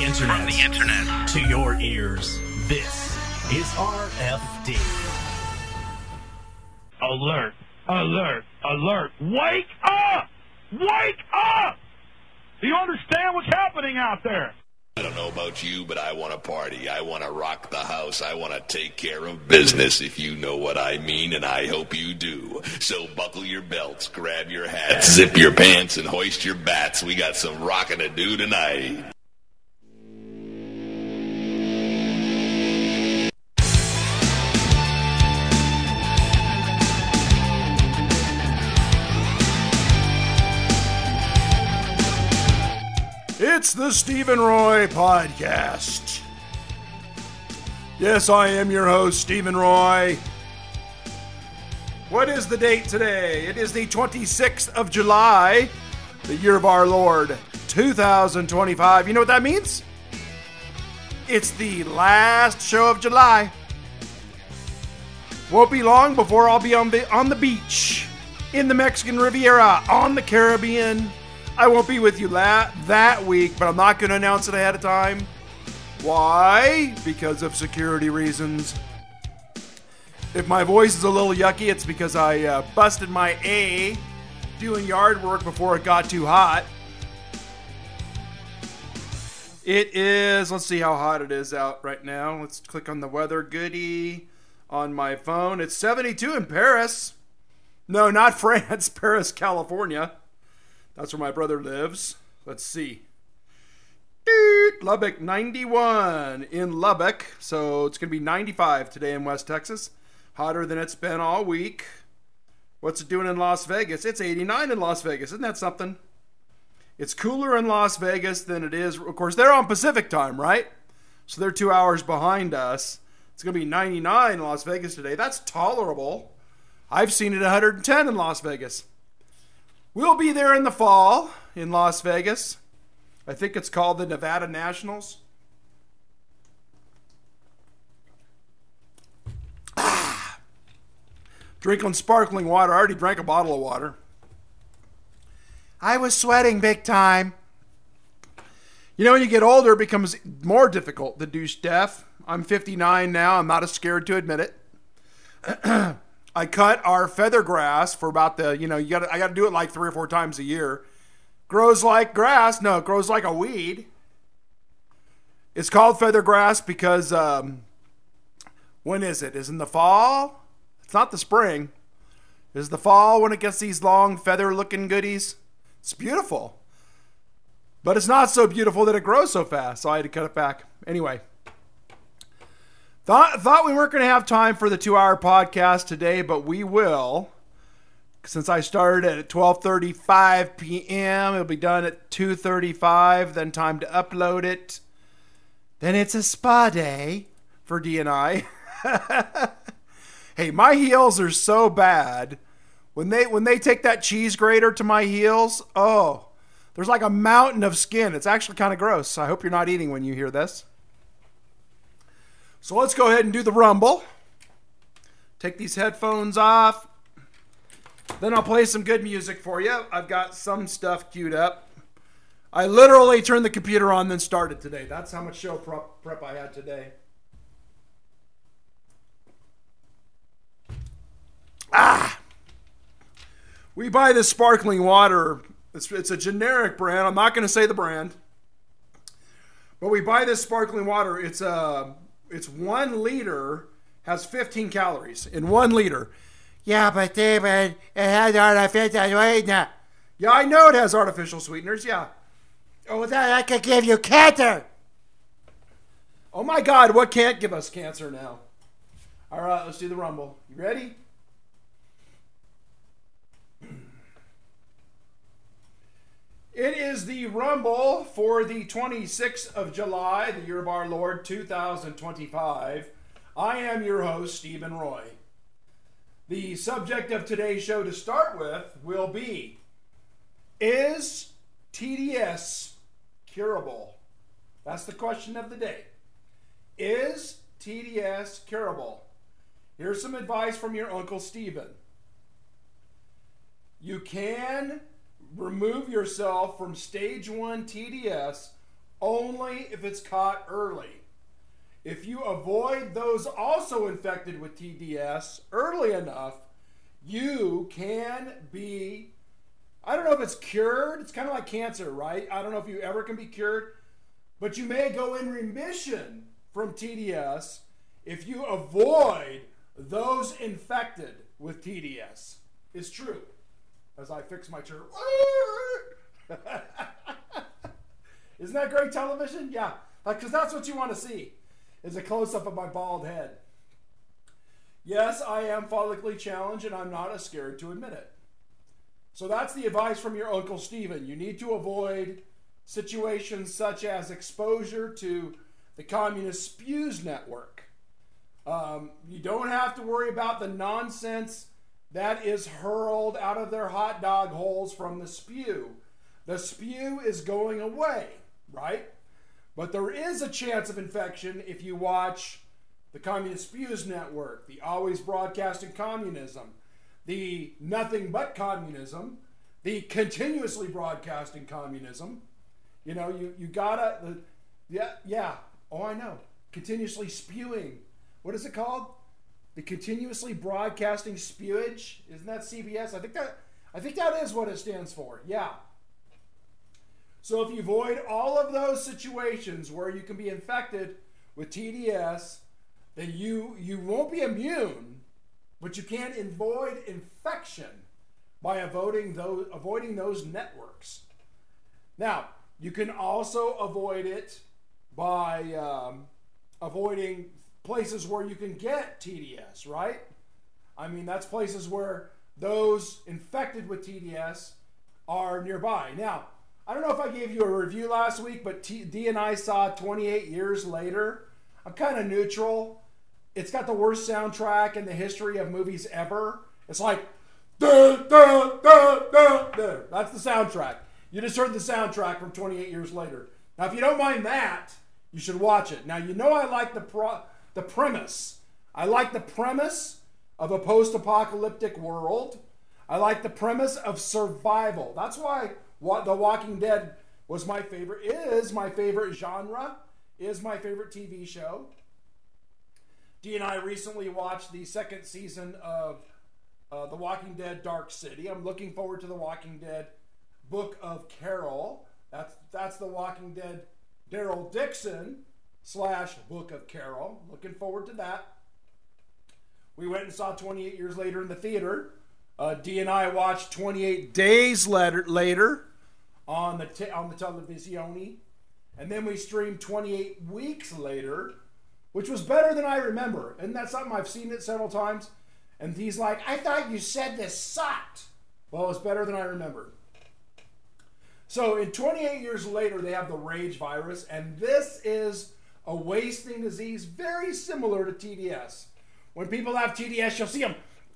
internet to your ears. This is RFD. Alert! Alert! Alert! Wake up! Wake up! Do you understand what's happening out there? I don't know about you, but I want to party. I want to rock the house. I want to take care of business, if you know what I mean, and I hope you do. So buckle your belts, grab your hats, zip your pants, and hoist your bats. We got some rocking to do tonight. It's the Stephen Roy Podcast. Yes, I am your host, Stephen Roy. What is the date today? It is the 26th of July, the year of our Lord, 2025. You know what that means? It's the last show of July. Won't be long before I'll be on the beach, in the Mexican Riviera, on the Caribbean. I won't be with you that week, but I'm not going to announce it ahead of time. Why? Because of security reasons. If my voice is a little yucky, it's because I busted my A doing yard work before it got too hot. It is, let's see how hot it is out right now. Let's click on the weather goodie on my phone. It's 72 in Paris. No, not France, Paris, California. That's where my brother lives. Let's see. Lubbock, 91 in Lubbock. So it's going to be 95 today in West Texas. Hotter than it's been all week. What's it doing in Las Vegas? It's 89 in Las Vegas. Isn't that something? It's cooler in Las Vegas than it is. Of course, they're on Pacific time, right? So they're 2 hours behind us. It's going to be 99 in Las Vegas today. That's tolerable. I've seen it 110 in Las Vegas. We'll be there in the fall in Las Vegas. I think it's called the Nevada Nationals. Drinking sparkling water. I already drank a bottle of water. I was sweating big time. You know, when you get older, it becomes more difficult to do stuff. I'm 59 now. I'm not as scared to admit it. I cut our feather grass for about I got to do it like 3 or 4 times a year. Grows like grass. No, it grows like a weed. It's called feather grass because, when is it? Is it in the fall? It's not the spring. Is the fall when it gets these long feather looking goodies? It's beautiful. But it's not so beautiful that it grows so fast, so I had to cut it back. Anyway. Thought we weren't going to have time for the 2-hour podcast today, but we will. Since I started at 12:35 p.m., it'll be done at 2:35, then time to upload it. Then it's a spa day for D&I. Hey, my heels are so bad. When they take that cheese grater to my heels, oh, there's like a mountain of skin. It's actually kind of gross. I hope you're not eating when you hear this. So let's go ahead and do the rumble. Take these headphones off. Then I'll play some good music for you. I've got some stuff queued up. I literally turned the computer on, then started today. That's how much show prep I had today. We buy this sparkling water. It's a generic brand. I'm not going to say the brand. But we buy this sparkling water. It's 1 liter, has 15 calories in 1 liter. Yeah, but David, it has artificial sweetener. Yeah, I know it has artificial sweeteners, yeah. Oh, that could give you cancer. Oh my God, what can't give us cancer now? All right, let's do the rumble. You ready? It is the rumble for the 26th of July, the year of our Lord, 2025. I am your host, Stephen Roy. The subject of today's show to start with will be, is TDS curable? That's the question of the day. Is TDS curable? Here's some advice from your Uncle Stephen. You can remove yourself from stage 1 TDS only if it's caught early. If you avoid those also infected with TDS early enough, you can be, I don't know if it's cured. It's kind of like cancer, right? I don't know if you ever can be cured, but you may go in remission from TDS if you avoid those infected with TDS. It's true. As I fix my chair. Isn't that great television? Yeah, because that's what you want to see, is a close-up of my bald head. Yes, I am follically challenged, and I'm not scared to admit it. So that's the advice from your Uncle Stephen. You need to avoid situations such as exposure to the Communist Spews Network. You don't have to worry about the nonsense that is hurled out of their hot dog holes from the spew. The spew is going away, right? But there is a chance of infection if you watch the Communist Spews Network, the Always Broadcasting Communism, the Nothing But Communism, the Continuously Broadcasting Communism. You know, you gotta, oh, I know, continuously spewing. What is it called? The Continuously Broadcasting Spewage? Isn't that CBS? I think that is what it stands for. Yeah. So if you avoid all of those situations where you can be infected with TDS, then you won't be immune, but you can avoid infection by avoiding those networks. Now, you can also avoid it by avoiding places where you can get TDS, right? I mean, that's places where those infected with TDS are nearby. Now, I don't know if I gave you a review last week, but D and I saw 28 Years Later. I'm kind of neutral. It's got the worst soundtrack in the history of movies ever. It's like, duh, duh, duh, duh, duh. That's the soundtrack. You just heard the soundtrack from 28 Years Later. Now, if you don't mind that, you should watch it. Now, you know I like the premise. I like the premise of a post-apocalyptic world. I like the premise of survival. That's why The Walking Dead was my favorite, is my favorite genre, is my favorite TV show. Dee and I recently watched the second season of The Walking Dead Dark City. I'm looking forward to The Walking Dead Book of Carol. That's The Walking Dead Daryl Dixon / Book of Carol. Looking forward to that. We went and saw 28 Years Later in the theater. Dee and I watched 28 Days Later on the Televisione. And then we streamed 28 Weeks Later, which was better than I remember. Isn't that something? I've seen it several times. And he's like, I thought you said this sucked. Well, it was better than I remember. So in 28 Years Later, they have the rage virus. And this is a wasting disease very similar to TDS. When people have TDS, you'll see them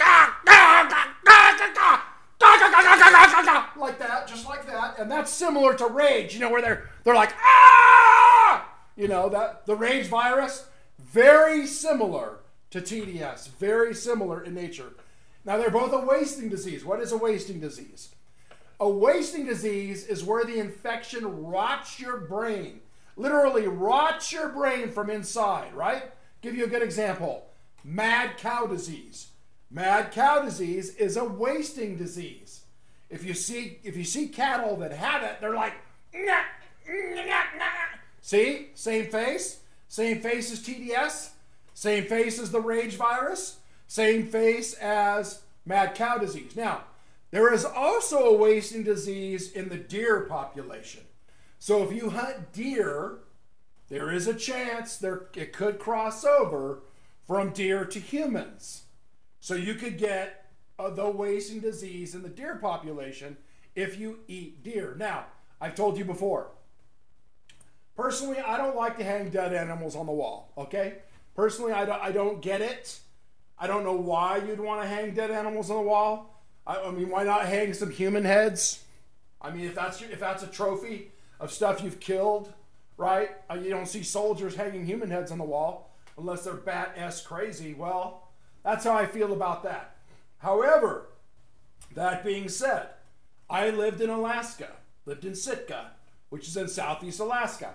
like that, just like that. And that's similar to rage, you know, where they're like, ah! You know, that the rage virus, very similar to TDS, very similar in nature. Now, they're both a wasting disease. What is a wasting disease? A wasting disease is where the infection rots your brain. Literally rots your brain from inside, right? Give you a good example. Mad cow disease. Mad cow disease is a wasting disease. If you see cattle that have it, they're like, nah, nah, nah. See? Same face. Same face as TDS. Same face as the rage virus. Same face as mad cow disease. Now, there is also a wasting disease in the deer population. So if you hunt deer, there is a chance it could cross over from deer to humans. So you could get the wasting disease in the deer population if you eat deer. Now, I've told you before, personally, I don't like to hang dead animals on the wall, okay? Personally, I don't get it. I don't know why you'd want to hang dead animals on the wall. I mean, why not hang some human heads? I mean, if that's a trophy of stuff you've killed, right? You don't see soldiers hanging human heads on the wall unless they're bat-esque crazy. Well, that's how I feel about that. However, that being said, I lived in Alaska, lived in Sitka, which is in southeast Alaska.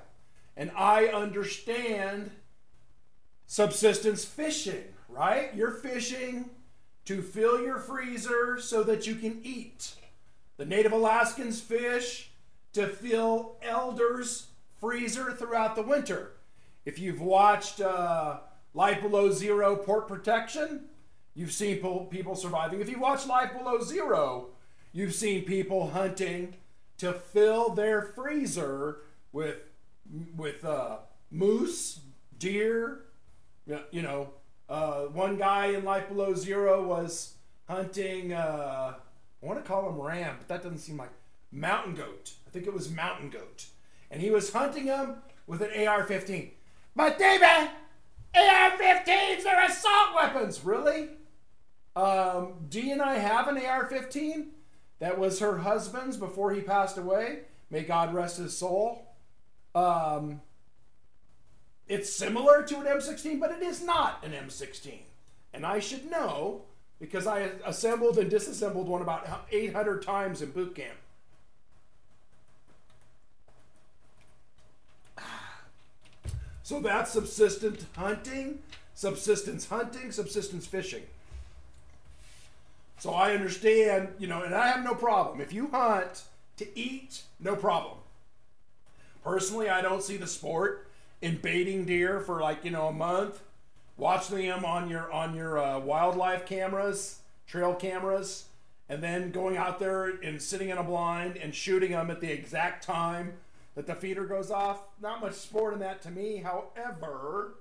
And I understand subsistence fishing, right? You're fishing to fill your freezer so that you can eat. The Native Alaskans fish to fill elders' freezer throughout the winter. If you've watched Life Below Zero Port Protection, you've seen people surviving. If you watch Life Below Zero, you've seen people hunting to fill their freezer with moose, deer. One guy in Life Below Zero was hunting, I want to call him ram, but that doesn't seem like, mountain goat. I think it was mountain goat. And he was hunting them with an AR-15. But David, AR-15s are assault weapons. Really? Dee and I have an AR-15. That was her husband's before he passed away. May God rest his soul. It's similar to an M16, but it is not an M16. And I should know because I assembled and disassembled one about 800 times in boot camp. So that's subsistence hunting, subsistence fishing. So I understand, and I have no problem. If you hunt to eat, no problem. Personally, I don't see the sport in baiting deer for a month, watching them on your wildlife cameras, trail cameras, and then going out there and sitting in a blind and shooting them at the exact time that the feeder goes off. Not much sport in that to me. However,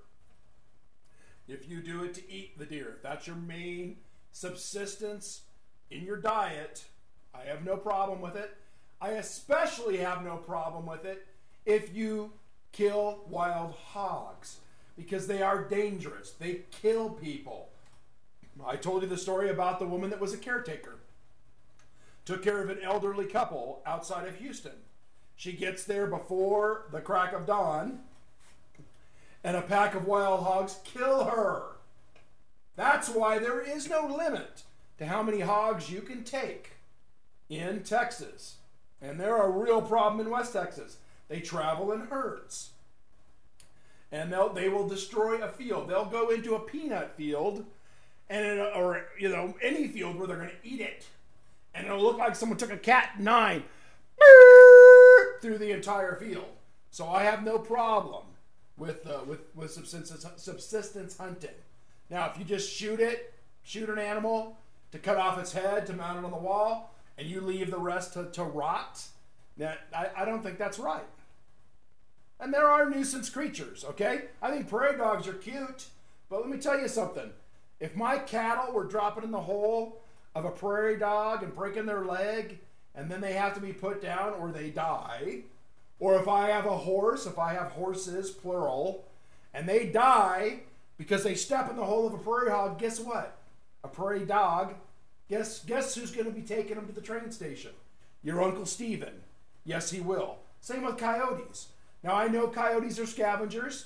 if you do it to eat the deer, if that's your main subsistence in your diet, I have no problem with it. I especially have no problem with it if you kill wild hogs, because they are dangerous. They kill people. I told you the story about the woman that was a caretaker. Took care of an elderly couple outside of Houston. She gets there before the crack of dawn, and a pack of wild hogs kill her. That's why there is no limit to how many hogs you can take in Texas. And they're a real problem in West Texas. They travel in herds. And they will destroy a field. They'll go into a peanut field, or any field where they're going to eat it. And it'll look like someone took a Cat 9 through the entire field. So I have no problem with subsistence hunting. Now, if you just shoot an animal to cut off its head to mount it on the wall, and you leave the rest to rot, I don't think that's right. And there are nuisance creatures, okay? I think prairie dogs are cute, but let me tell you something. If my cattle were dropping in the hole of a prairie dog and breaking their leg, and then they have to be put down or they die, or if I have horses, plural, and they die because they step in the hole of a prairie hog, guess what? A prairie dog, guess who's going to be taking them to the train station? Your Uncle Steven. Yes, he will. Same with coyotes. Now, I know coyotes are scavengers,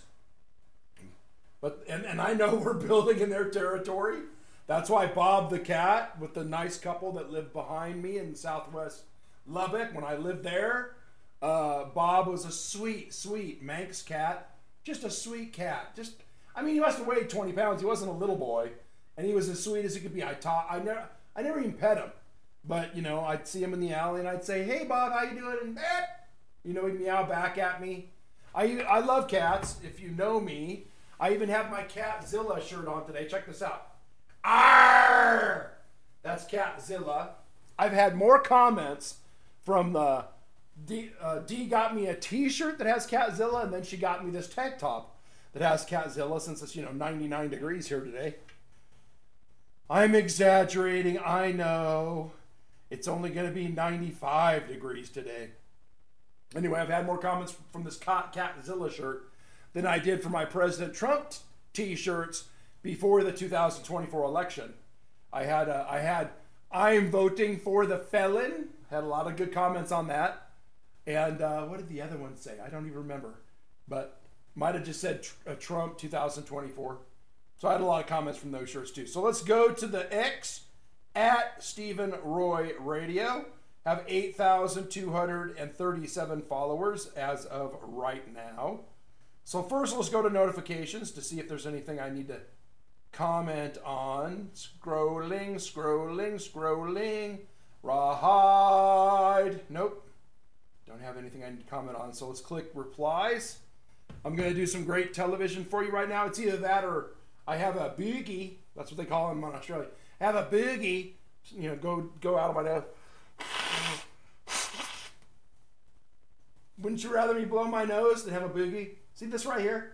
and I know we're building in their territory. That's why Bob the cat, with the nice couple that lived behind me in Southwest Lubbock, when I lived there, Bob was a sweet, sweet Manx cat. Just a sweet cat. He must have weighed 20 pounds. He wasn't a little boy, and he was as sweet as he could be. I never even pet him, but I'd see him in the alley and I'd say, "Hey Bob, how you doing?" And he'd meow back at me. I love cats. If you know me, I even have my Catzilla shirt on today. Check this out. Arr! That's Catzilla. I've had more comments from Dee got me a t-shirt that has Catzilla, and then she got me this tank top that has Catzilla, since it's 99 degrees here today. I'm exaggerating, I know. It's only going to be 95 degrees today. Anyway, I've had more comments from this Catzilla shirt than I did for my President Trump t-shirts before the 2024 election. I had I'm voting for the felon. Had a lot of good comments on that. And what did the other one say? I don't even remember. But might have just said Trump 2024. So I had a lot of comments from those shirts too. So let's go to the X at Stephen Roy Radio. Have 8,237 followers as of right now. So first, let's go to notifications to see if there's anything I need to comment on. Scrolling, scrolling, scrolling. Rawhide. Nope. Don't have anything I need to comment on. So let's click replies. I'm going to do some great television for you right now. It's either that or I have a boogie. That's what they call them in Australia. I have a boogie. You know, go out of my nose. Wouldn't you rather me blow my nose than have a boogie? See this right here?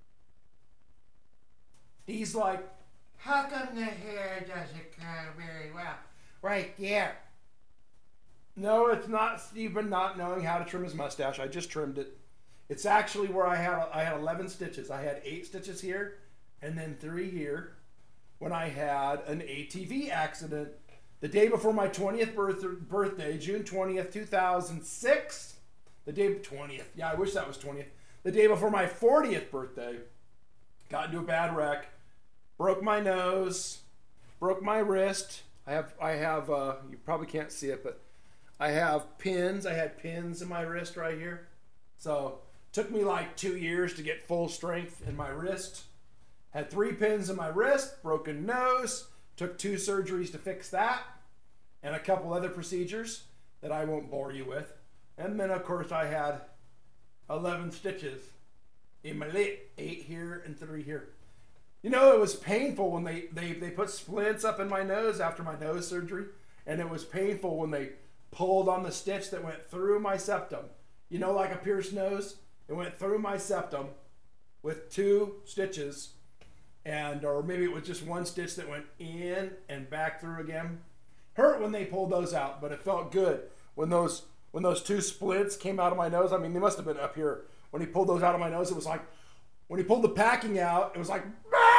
He's like, how come the hair doesn't come very well? Right there. No, it's not Stephen not knowing how to trim his mustache. I just trimmed it. It's actually where I had 11 stitches. I had 8 stitches here and then 3 here when I had an ATV accident the day before my 20th birthday, June 20th, 2006. The day 20th. Yeah, I wish that was 20th. The day before my 40th birthday, got into a bad wreck, broke my nose, broke my wrist. I have you probably can't see it, but I have pins. I had pins in my wrist right here. So took me like 2 years to get full strength in my wrist. Had 3 pins in my wrist, broken nose, took 2 surgeries to fix that, and a couple other procedures that I won't bore you with. And then of course I had 11 stitches in my lip, 8 here and 3 here. You know, it was painful when they put splints up in my nose after my nose surgery, and it was painful when they pulled on the stitch that went through my septum. You know, like a pierced nose? It went through my septum with 2 stitches, or maybe it was just 1 stitch that went in and back through again. Hurt when they pulled those out, but it felt good when those 2 splints came out of my nose. I mean, they must have been up here. When he pulled those out of my nose, it was like, when he pulled the packing out, it was like,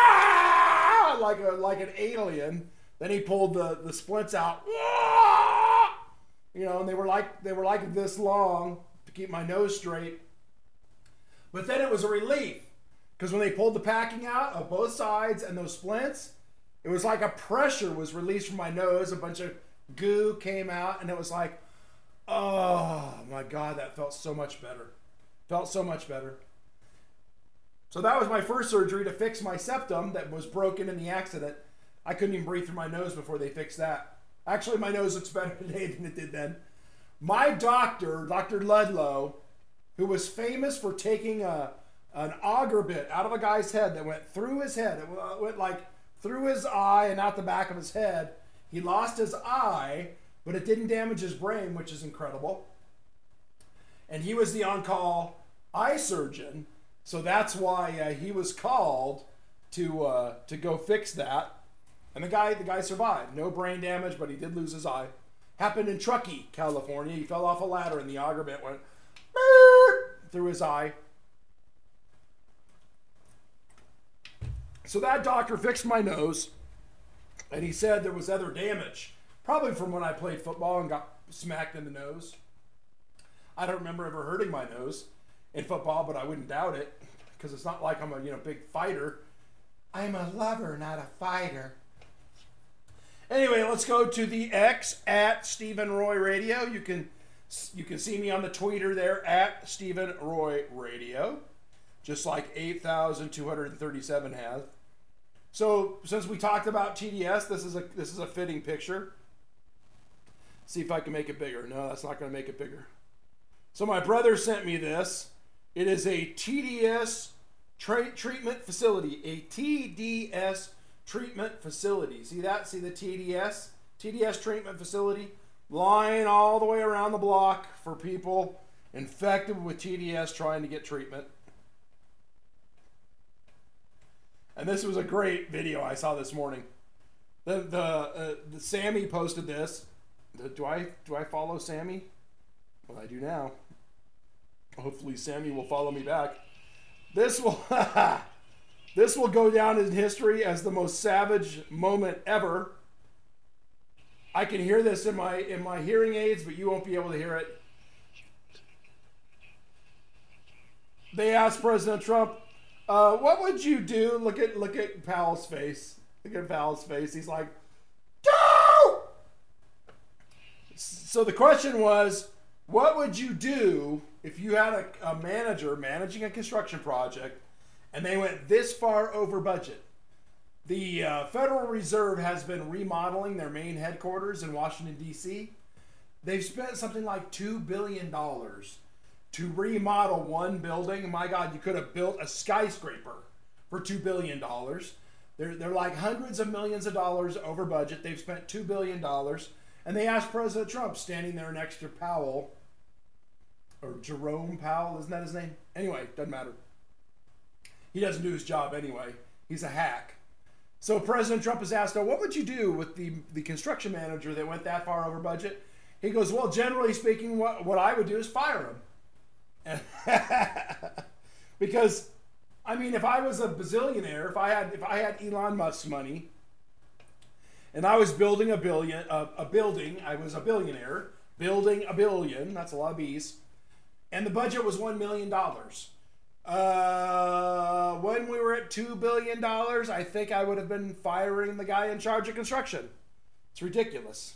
like an alien. Then he pulled the splints out, you know, and they were like this long to keep my nose straight. But then it was a relief, because when they pulled the packing out of both sides and those splints, it was like a pressure was released from my nose. A bunch of goo came out, and it was like, oh my God, that felt so much better. Felt so much better. So that was my first surgery to fix my septum that was broken in the accident. I couldn't even breathe through my nose before they fixed that. Actually, my nose looks better today than it did then. My doctor, Dr. Ludlow, who was famous for taking an auger bit out of a guy's head that went through his head. It went like through his eye and out the back of his head. He lost his eye, but it didn't damage his brain, which is incredible. And he was the on-call eye surgeon, so that's why he was called to go fix that. And the guy survived. No brain damage, but he did lose his eye. Happened in Truckee, California. He fell off a ladder and the auger bit went through his eye. So that doctor fixed my nose, and he said there was other damage, probably from when I played football and got smacked in the nose. I don't remember ever hurting my nose in football, but I wouldn't doubt it, because it's not like I'm a big fighter. I'm a lover, not a fighter. Anyway, let's go to the X at Stephen Roy Radio. You can see me on the Twitter there at Stephen Roy Radio, just like 8,237 has. So since we talked about TDS, this is a fitting picture. See if I can make it bigger. No, that's not going to make it bigger. So my brother sent me this. It is a TDS treatment facility, a TDS treatment facility. See that? See the TDS? TDS treatment facility. Lying all the way around the block for people infected with TDS trying to get treatment. And this was a great video I saw this morning. The Sammy posted this. Do I follow Sammy? Well, I do now. Hopefully Sammy will follow me back. This will this will go down in history as the most savage moment ever. I can hear this in my hearing aids, but you won't be able to hear it. They asked President Trump, what would you do? Look at Powell's face. Look at Powell's face. He's like, go! So the question was, What would you do if you had a manager managing a construction project and they went this far over budget? The Federal Reserve has been remodeling their main headquarters in Washington, D.C. They've spent something like $2 billion to remodel one building. My God, you could have built a skyscraper for $2 billion. They're like hundreds of millions of dollars over budget. They've spent $2 billion. And they asked President Trump, standing there next to Powell, or Jerome Powell, isn't that his name? Anyway, doesn't matter. He doesn't do his job anyway. He's a hack. So President Trump is asked, oh, what would you do with the construction manager that went that far over budget? He goes, well, generally speaking, what I would do is fire him. Because, I mean, if I was a bazillionaire, if I had Elon Musk's money, and I was building a building, I was a billionaire, building a billion, that's a lot of B's, and the budget was $1 million. When we were at $2 billion, I think I would have been firing the guy in charge of construction. It's ridiculous.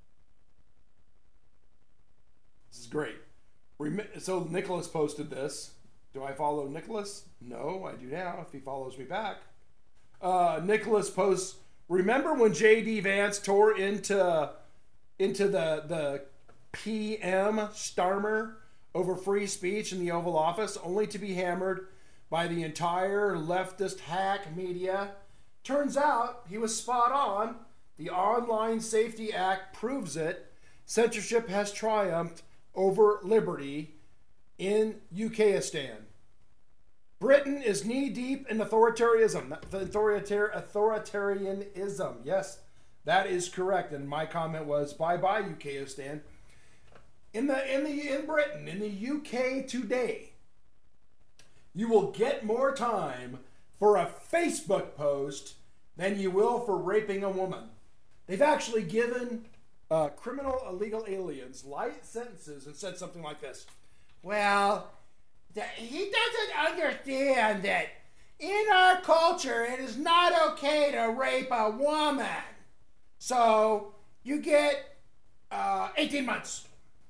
This is great. So Nicholas posted this. Do I follow Nicholas? No, I do now, if he follows me back. Nicholas posts, remember when J.D. Vance tore into the PM Starmer over free speech in the Oval Office, only to be hammered by the entire leftist hack media? Turns out he was spot on. The Online Safety Act proves it. Censorship has triumphed over liberty in UKistan. Britain is knee-deep in authoritarianism. Authoritarianism. Yes, that is correct. And my comment was, bye-bye, UKistan. In Britain, in the UK today, you will get more time for a Facebook post than you will for raping a woman. They've actually given criminal illegal aliens light sentences and said something like this. Well, he doesn't understand that in our culture it is not okay to rape a woman. So you get 18 months.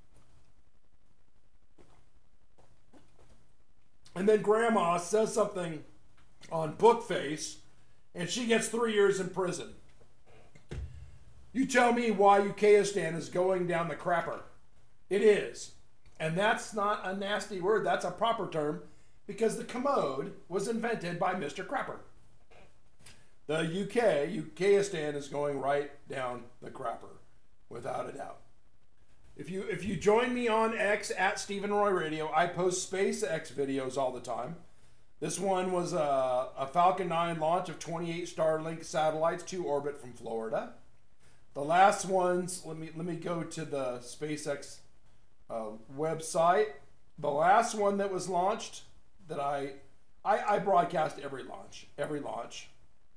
And then grandma says something on Bookface, and she gets 3 years in prison. You tell me why UKistan is going down the crapper. It is. And that's not a nasty word, that's a proper term, because the commode was invented by Mr. Crapper. The UKistan is going right down the crapper, without a doubt. If you join me on X at Stephen Roy Radio, I post SpaceX videos all the time. This one was a Falcon 9 launch of 28 Starlink satellites to orbit from Florida. The last ones, let me go to the SpaceX website. The last one that was launched, that I broadcast every launch.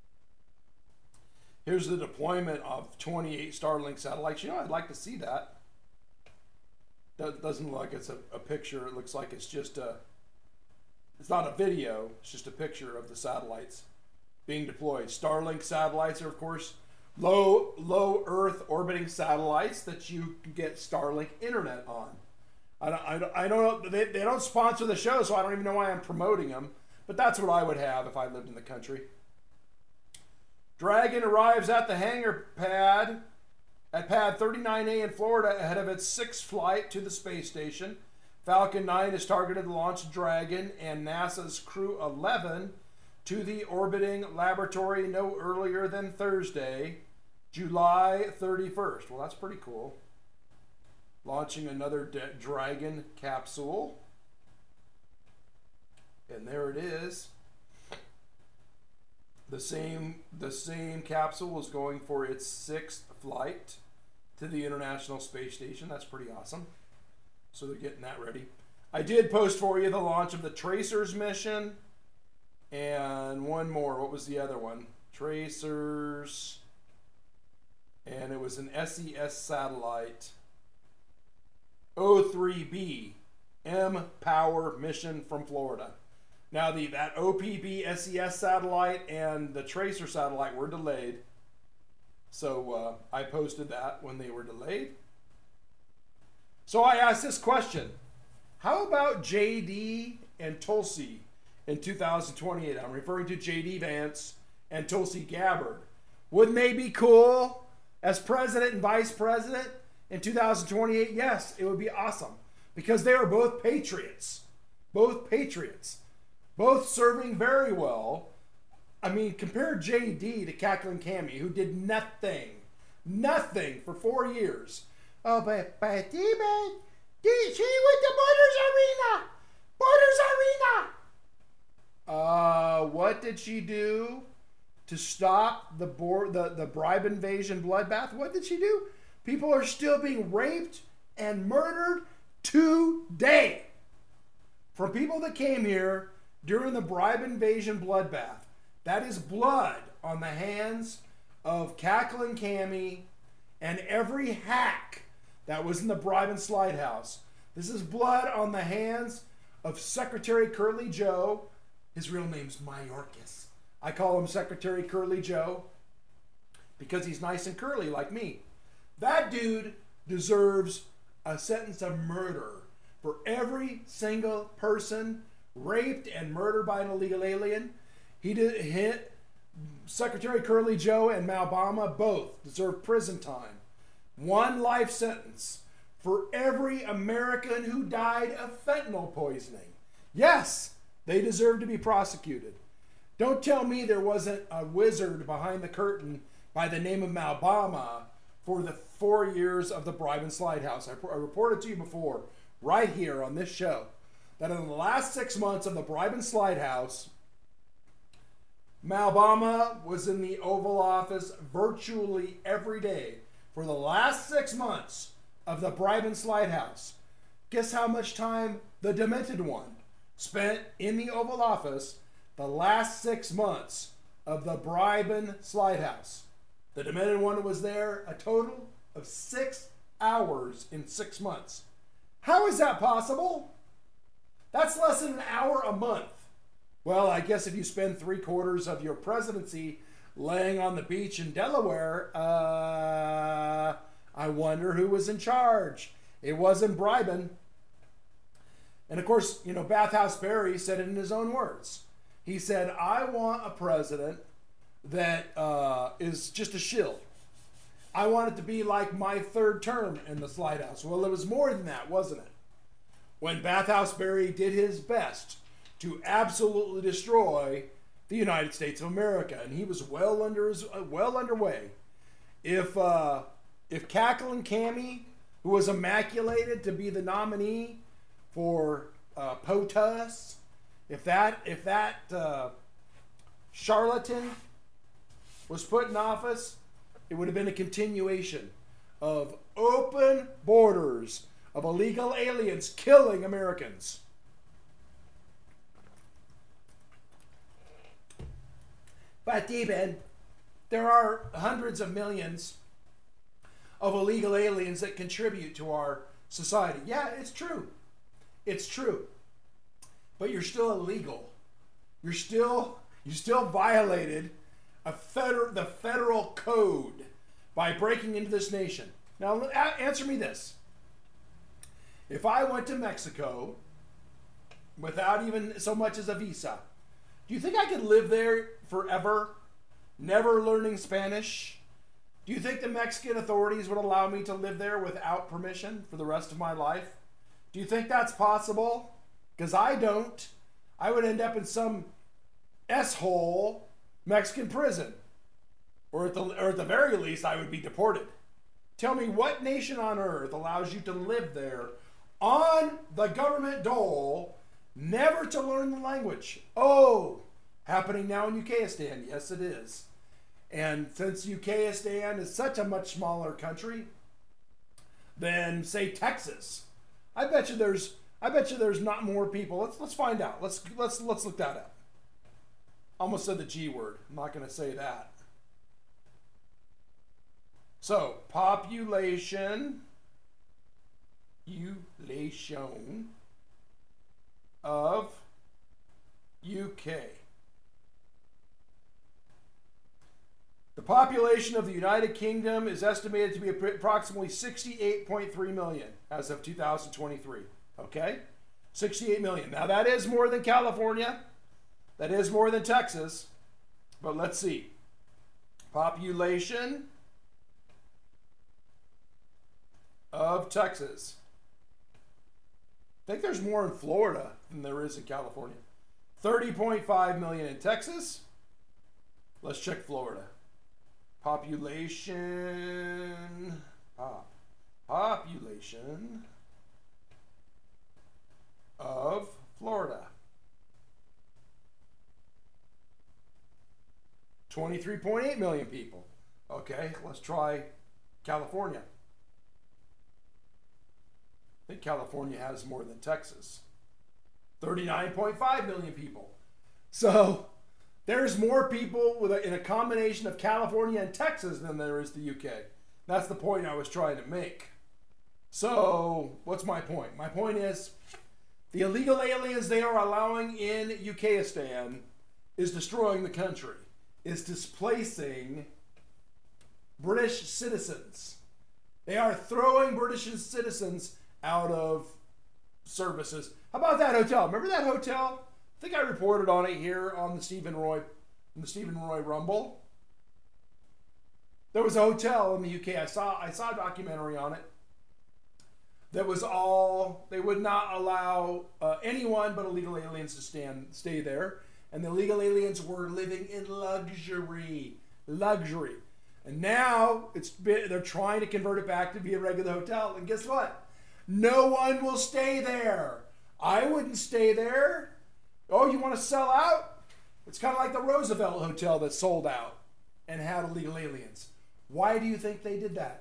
Here's the deployment of 28 Starlink satellites. You know, I'd like to see that. That doesn't look like it's a picture. It looks like it's just it's not a video. It's just a picture of the satellites being deployed. Starlink satellites are, of course, low Earth orbiting satellites that you can get Starlink internet on. I don't know. They don't sponsor the show, so I don't even know why I'm promoting them. But that's what I would have if I lived in the country. Dragon arrives at the hangar pad at pad 39A in Florida ahead of its sixth flight to the space station. Falcon 9 is targeted to launch Dragon and NASA's Crew 11 to the orbiting laboratory no earlier than Thursday, July 31st. Well, that's pretty cool. Launching another Dragon capsule. And there it is. The same capsule is going for its sixth flight to the International Space Station. That's pretty awesome. So they're getting that ready. I did post for you the launch of the Tracers mission. And one more. What was the other one? Tracers. And it was an SES satellite. O3B. M-Power mission from Florida. Now, that OPB SES satellite and the Tracer satellite were delayed. So I posted that when they were delayed. So I asked this question. How about JD and Tulsi in 2028? I'm referring to JD Vance and Tulsi Gabbard. Wouldn't they be cool as president and vice president in 2028? Yes, it would be awesome. Because they are both patriots. Both patriots. Both serving very well. I mean, compare JD to Kathleen Cammy, who did nothing. Nothing for 4 years. Oh, but even, she with the Borders Arena. Borders Arena. What did she do to stop the bribe invasion bloodbath? What did she do? People are still being raped and murdered today from people that came here during the bribe invasion bloodbath. That is blood on the hands of Kathleen Cammy and every hack that was in the bribe and slide house. This is blood on the hands of Secretary Curly Joe. His real name's Mayorkas. I call him Secretary Curly Joe because he's nice and curly like me. That dude deserves a sentence of murder for every single person raped and murdered by an illegal alien. He did hit Secretary Curly Joe and Malbama both deserve prison time. 1 life sentence for every American who died of fentanyl poisoning. Yes, they deserve to be prosecuted. Don't tell me there wasn't a wizard behind the curtain by the name of Malbama for the 4 years of the bribe and slide house. I reported to you before, right here on this show, that in the last 6 months of the bribe and slide house, Malbama was in the Oval Office virtually every day for the last 6 months of the bribe and slide house. Guess how much time the demented one spent in the Oval Office the last 6 months of the bribe and slide house? The demented one was there a total of 6 hours in 6 months. How is that possible? That's less than an hour a month. Well, I guess if you spend 3/4 of your presidency laying on the beach in Delaware, I wonder who was in charge. It wasn't bribing. And of course, Bathhouse Barry said it in his own words. He said, I want a president that is just a shill. I want it to be like my 3rd term in the slide house. Well, it was more than that, wasn't it? When Bathhouse Barry did his best to absolutely destroy the United States of America, and he was well underway. If Kathleen Cammy, who was immaculated to be the nominee for POTUS, if that charlatan was put in office, it would have been a continuation of open borders of illegal aliens killing Americans. But even, there are hundreds of millions of illegal aliens that contribute to our society. Yeah, it's true. It's true. But you're still illegal. You still violated the federal code by breaking into this nation. Now, answer me this. If I went to Mexico without even so much as a visa, do you think I could live there forever, never learning Spanish? Do you think the Mexican authorities would allow me to live there without permission for the rest of my life? Do you think that's possible? Because I don't. I would end up in some S-hole Mexican prison. Or at the very least, I would be deported. Tell me what nation on earth allows you to live there on the government dole, never to learn the language? Oh, happening now in Ukistan. Yes, it is. And since Ukistan is such a much smaller country than, say, Texas, I bet you there's not more people. Let's find out. Let's look that up. Almost said the G word. I'm not going to say that. So, population of UK. The population of the United Kingdom is estimated to be approximately 68.3 million as of 2023. Okay? 68 million. Now that is more than California. That is more than Texas. But let's see. Population of Texas. I think there's more in Florida than there is in California. 30.5 million in Texas. Let's check Florida. Population of Florida. 23.8 million people. Okay, let's try California. I think California has more than Texas. 39.5 million people. So there's more people in a combination of California and Texas than there is the UK. That's the point I was trying to make. So what's my point? My point is the illegal aliens they are allowing in Ukistan is destroying the country, is displacing British citizens. They are throwing British citizens out of services. How about that hotel? Remember that hotel? I think I reported on it here on the Stephen Roy Rumble. There was a hotel in the UK. I saw a documentary on it. That was all they would not allow anyone but illegal aliens to stay there, and the illegal aliens were living in luxury. And now they're trying to convert it back to be a regular hotel. And guess what? No one will stay there. I wouldn't stay there. Oh, you want to sell out? It's kind of like the Roosevelt Hotel that sold out and had illegal aliens. Why do you think they did that?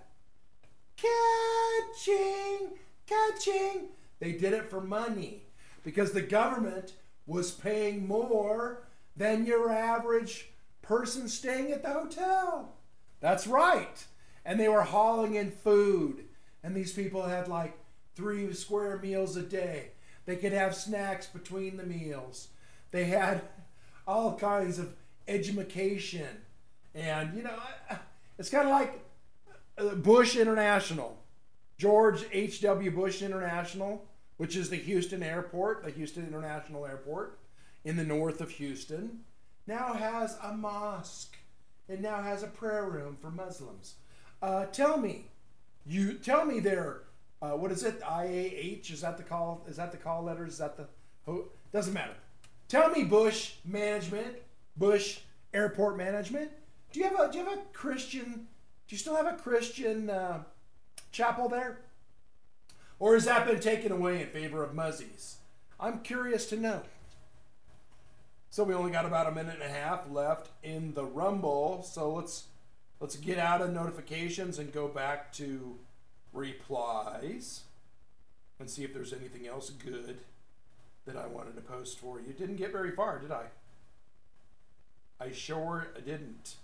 Catching. They did it for money because the government was paying more than your average person staying at the hotel. That's right. And they were hauling in food. And these people had like 3 square meals a day. They could have snacks between the meals. They had all kinds of education. And, you know, it's kind of like Bush International. George H.W. Bush International, which is the Houston Airport, the Houston International Airport in the north of Houston, now has a mosque. It now has a prayer room for Muslims. Tell me there. What is it? IAH? Is that the call? Is that the call letters? Is that the? Doesn't matter. Tell me, Bush management, Bush Airport management. Do you have a Christian? Do you still have a Christian chapel there, or has that been taken away in favor of Muzzies? I'm curious to know. So we only got about a minute and a half left in the Rumble. So let's get out of notifications and go back to replies and see if there's anything else good that I wanted to post for you. Didn't get very far, did I? I sure didn't.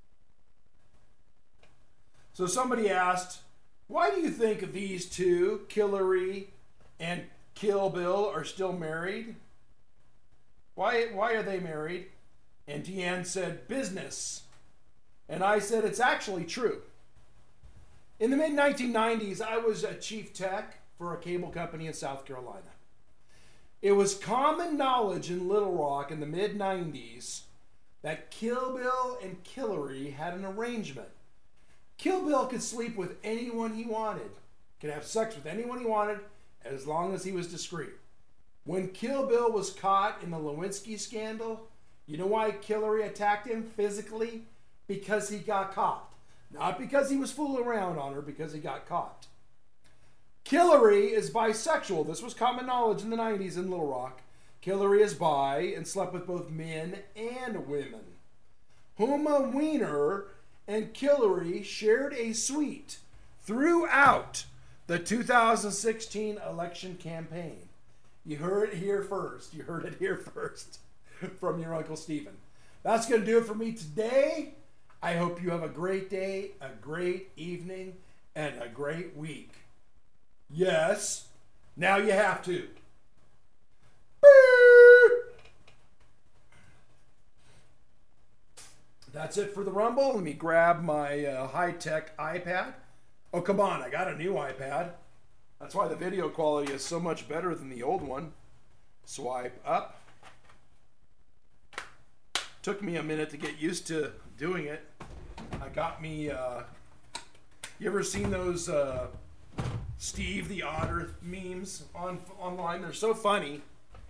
So somebody asked, why do you think these two, Hillary and Kill Bill, are still married? Why are they married? And Deanne said, business. And I said, it's actually true. In the mid-1990s, I was a chief tech for a cable company in South Carolina. It was common knowledge in Little Rock in the mid-90s that Kill Bill and Hillary had an arrangement. Kill Bill could sleep with anyone he wanted, could have sex with anyone he wanted, as long as he was discreet. When Kill Bill was caught in the Lewinsky scandal, you know why Hillary attacked him physically? Because he got caught. Not because he was fooling around on her, because he got caught. Hillary is bisexual. This was common knowledge in the 90s in Little Rock. Hillary is bi and slept with both men and women. Huma Weiner and Hillary shared a suite throughout the 2016 election campaign. You heard it here first. You heard it here first from your Uncle Stephen. That's going to do it for me today. I hope you have a great day, a great evening, and a great week. Yes, now you have to. Beep. That's that's it for the Rumble. Let me grab my high-tech iPad. Oh, come on. I got a new iPad. That's why the video quality is so much better than the old one. Swipe up. Took me a minute to get used to doing it. I got me, you ever seen those Steve the Otter memes online? They're so funny.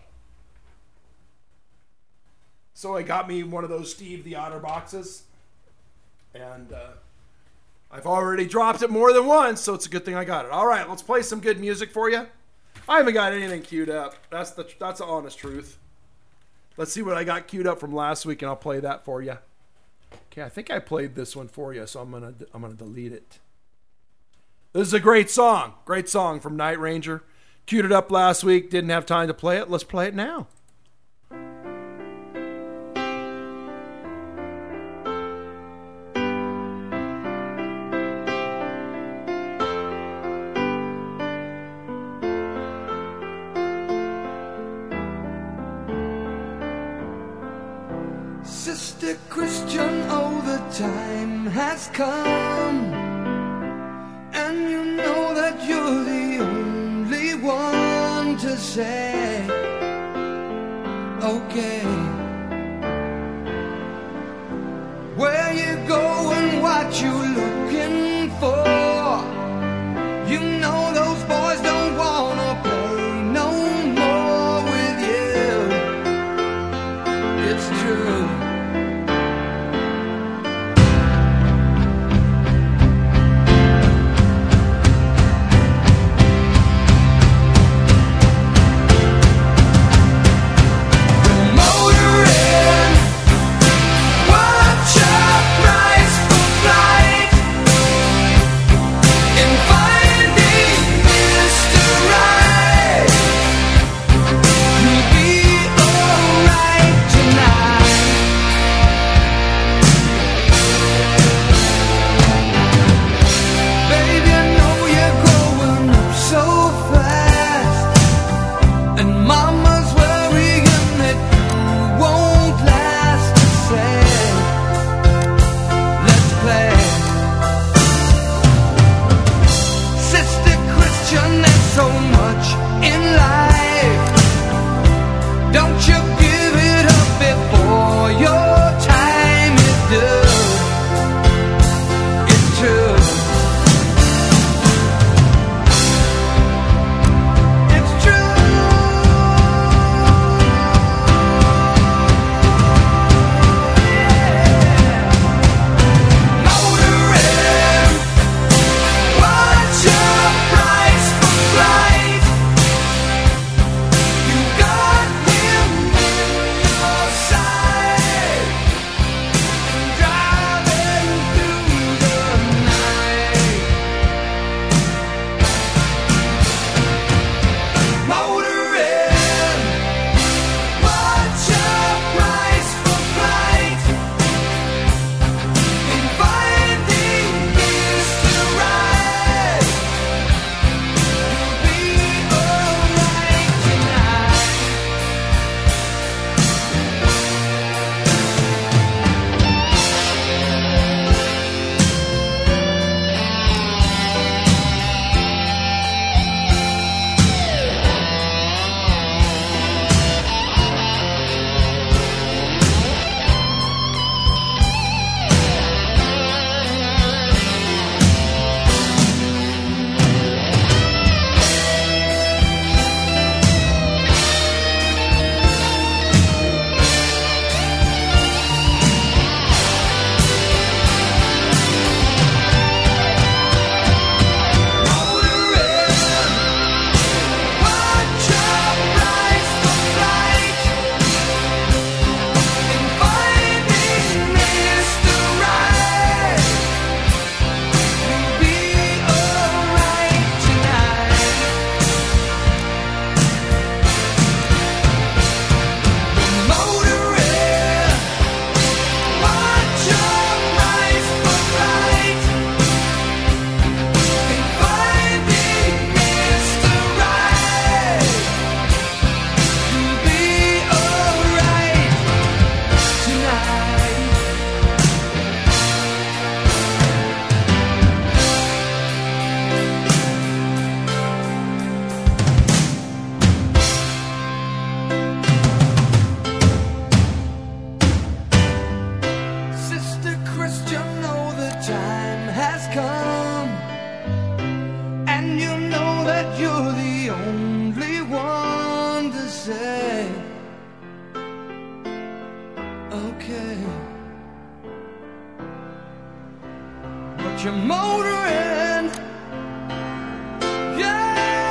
So I got me one of those Steve the Otter boxes. And I've already dropped it more than once, so it's a good thing I got it. All right, let's play some good music for you. I haven't got anything queued up. That's the honest truth. Let's see what I got queued up from last week, and I'll play that for you. Okay, I think I played this one for you, so I'm gonna delete it. This is a great song from Night Ranger. Queued it up last week, didn't have time to play it. Let's play it now. Sister Christian, oh, the time has come, and you know that you're the only one to say, okay, where you going, what you looking for, you know those boys don't wanna play no more with you, it's true. Motor say, okay, but you're motoring, yeah,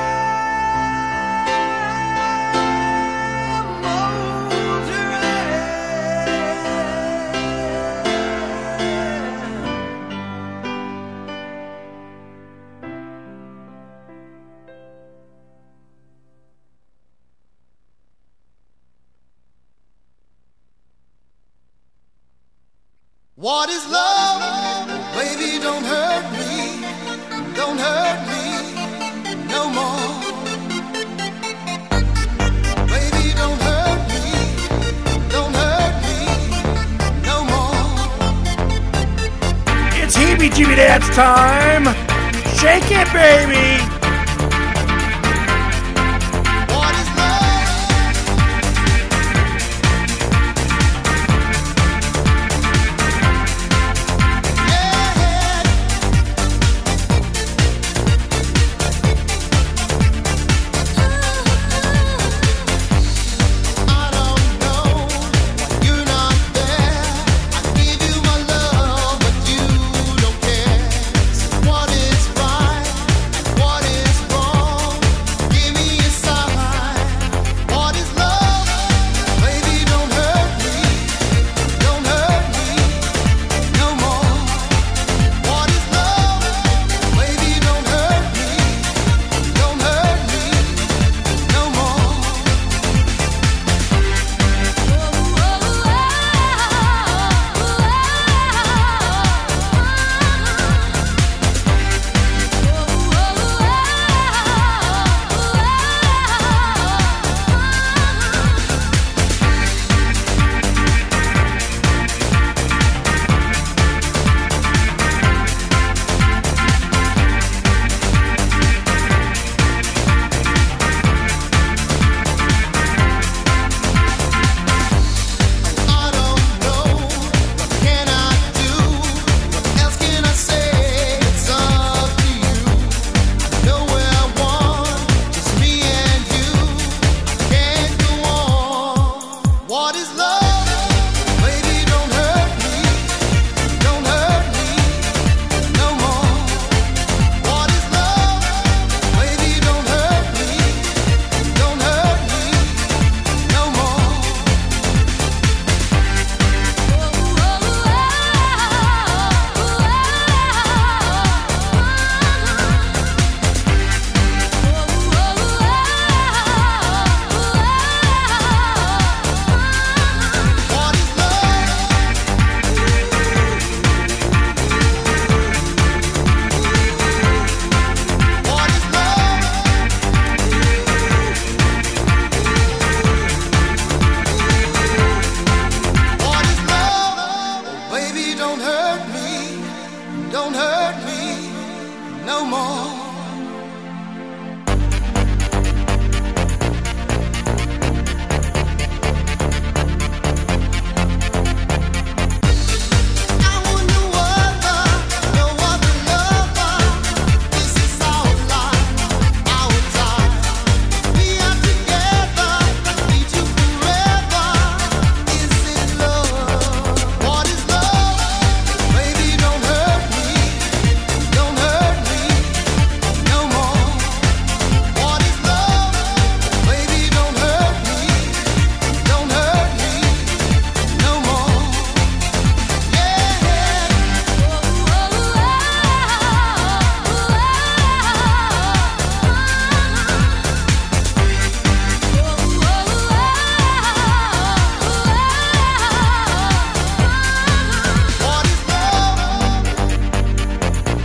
What is love? Baby, don't hurt me. Don't hurt me no more. Baby, don't hurt me. Don't hurt me no more. It's heebie-jeebie dance time. Shake it, baby. What is love? Yeah. I don't know why you're not there. I give you my love, but you don't care. So what is right and what is wrong? Give me a sign. What is love? Baby, don't hurt me. Don't hurt me no more. What is love? Baby, don't hurt me. Don't hurt me no more. I don't know, what can I do? What else can I say? It's up to you. I know where I want, just me and you. I can't go on. What is love? Baby, don't hurt me. Don't hurt me no more. What is love? Baby, don't hurt me. Don't hurt me no more. What is love? What is love? What is love? Oh, baby, don't hurt me. Don't hurt me no more. I want no other lover. This is our life, our time. We are together, need you forever. Is it love? What is love? Baby, don't hurt me. Don't hurt me no more. What is love? Baby, don't hurt me. Don't hurt me no more. What is love?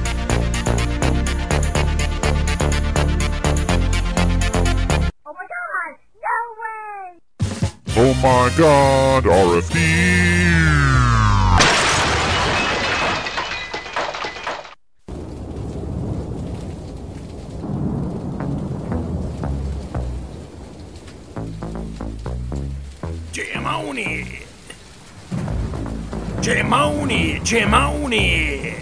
Oh my god, RFD! Jam on it. Jam on it. Jam on it.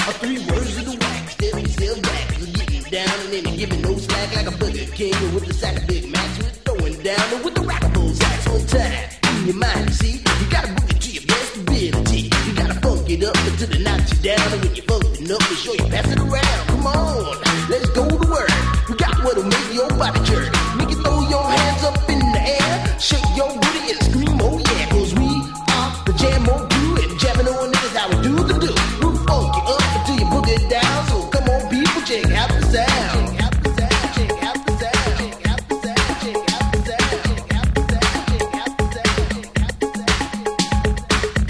Three words of the wax, steady still back. So getting down and then giving no slack like a Burger King with the sack of Big Macs. With throwing down and with the rockables sax on time. In your mind, you see, you gotta book it to your best ability. You gotta funk it up until it knocks you down. And when you're funkin' up, make sure you pass it around. Come on, let's go to work. We got what'll make your body jerk. Make you throw your hands up in the air, shake your booty and scream, oh yeah. Cause we are the Jam on Crew and jamming on niggas how we do the do. We'll funk you up until you book it down. So come on people, check out the sound. Check out the sound, check out the sound, check out the sound, check out the sound, check out the sound, check out the sound, check out the sound.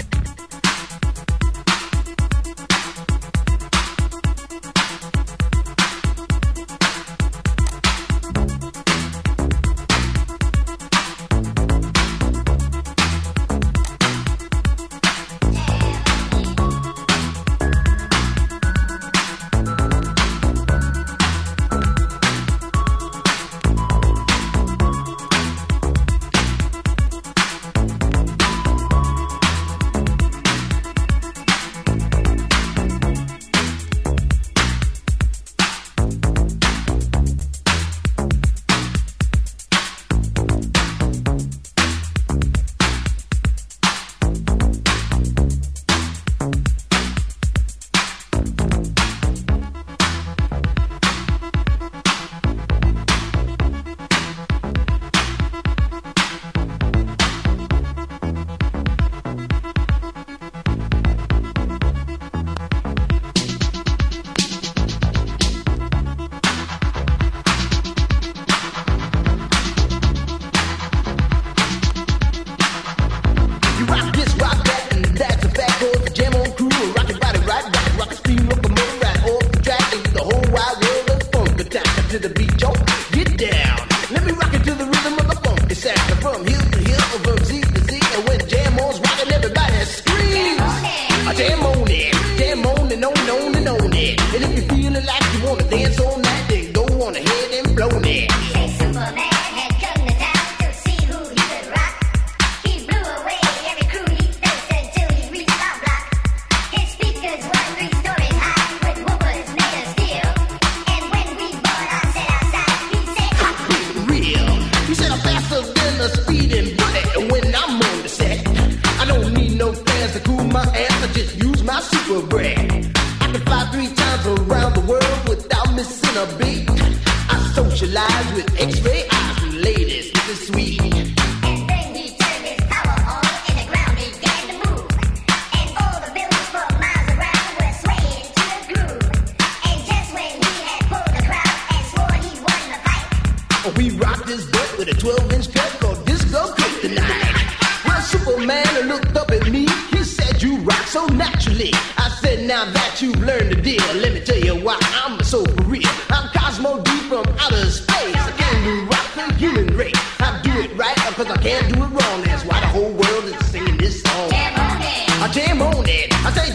You rock this, rock that, and that's a fact. Cause the Jam on Crew will rock your body right back. Rock the steam, rock the motor right off the track. And the whole wide world of funk attack. To the beat, yo, get down. Let me rock it to the rhythm of the funky sax. From hill to hill, from Z to Z. And when Jam on's rocking, everybody screams. Jam on it, jam on and on and on it. And if you're feeling like you wanna dance all night, then go on ahead and blow it. Say Superman had come to town to see who he could rock. He blew away every crew he faced until he reached our block. His speakers were 3 stories high with woofers made of steel. And when we bought our set outside, he said, Real. You said I'm faster than a speeding bullet when I'm on the set. I don't need no fans to cool my ass. I just use my super bread. I can fly 3 times around the world without missing a beat. I socialize with X-ray eyes and ladies. This is sweet. and then he turned his power on and the ground began to move. And all the buildings for miles around were swaying to the groove. And just when he had pulled the crowd and swore he won the fight, We rock this butt with a 12-inch cut called Disco Kryptonite. Well, Superman looked up at me. He said, you rock so naturally. I said, now that you've learned the deal, let me tell you why I'm so for real. I'm Cosmo D from outer space. I can do rock the human race. I do it right because I can't do it wrong. That's why the whole world is singing this song. jam on it. I jam on it. I say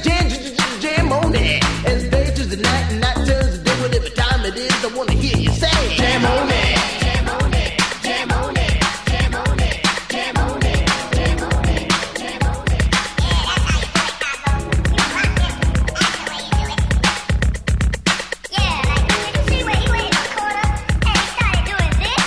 jam on it. As day turns to night and night turns to day, whatever time it is, I want to hear you say jam on it. Jam on it, jam on it, jam on it, jam on it, jam on it, jam on it. Yeah, like, did you see where he went in the corner and he started doing this?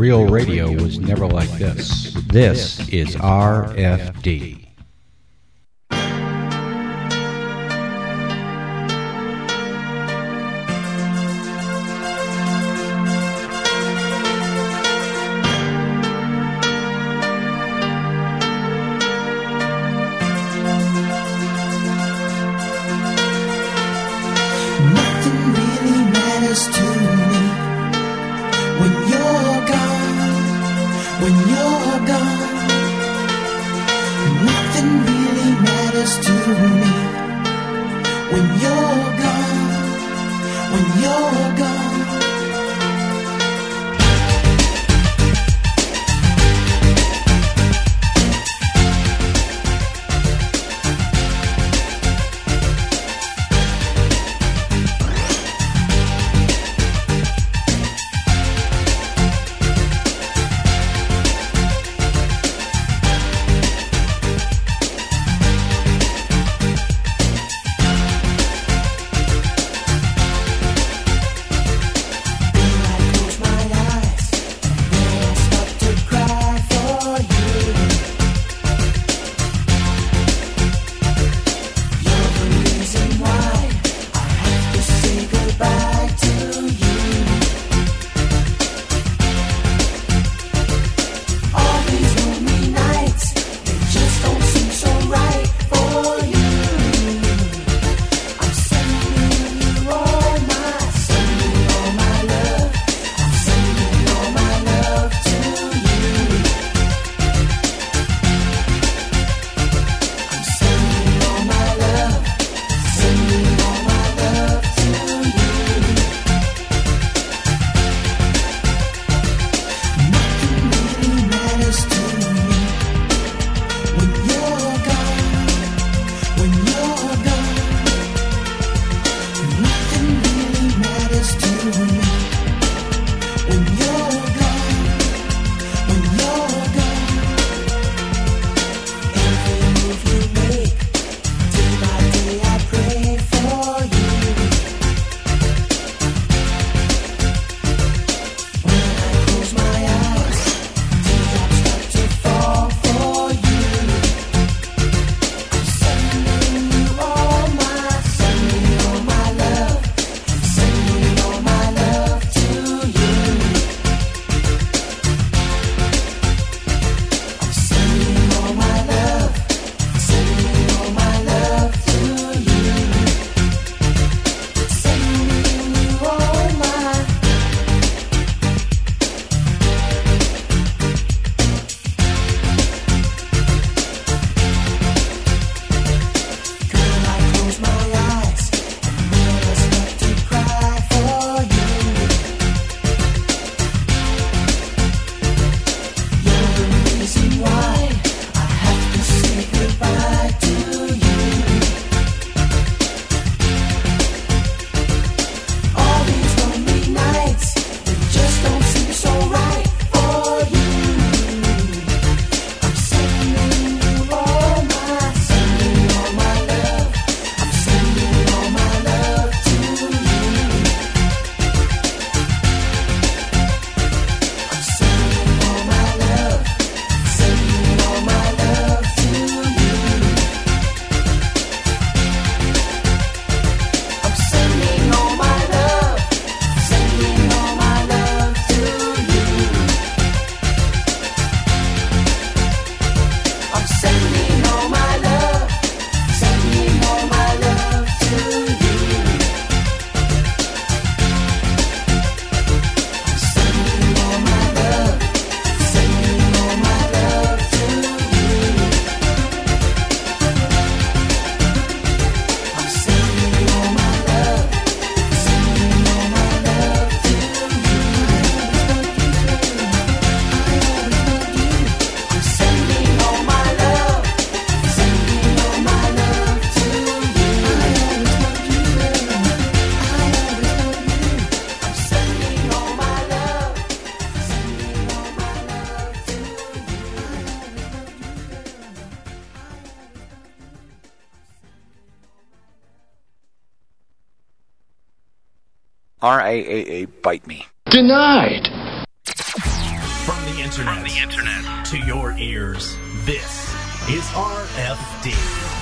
real radio was never like this. This is RFD. Nothing really matters to me when you're gone, when you're gone. Nothing really matters to me when you're gone, when you're gone. RAAA Bite Me. Denied. internet. To your ears, this is RFD.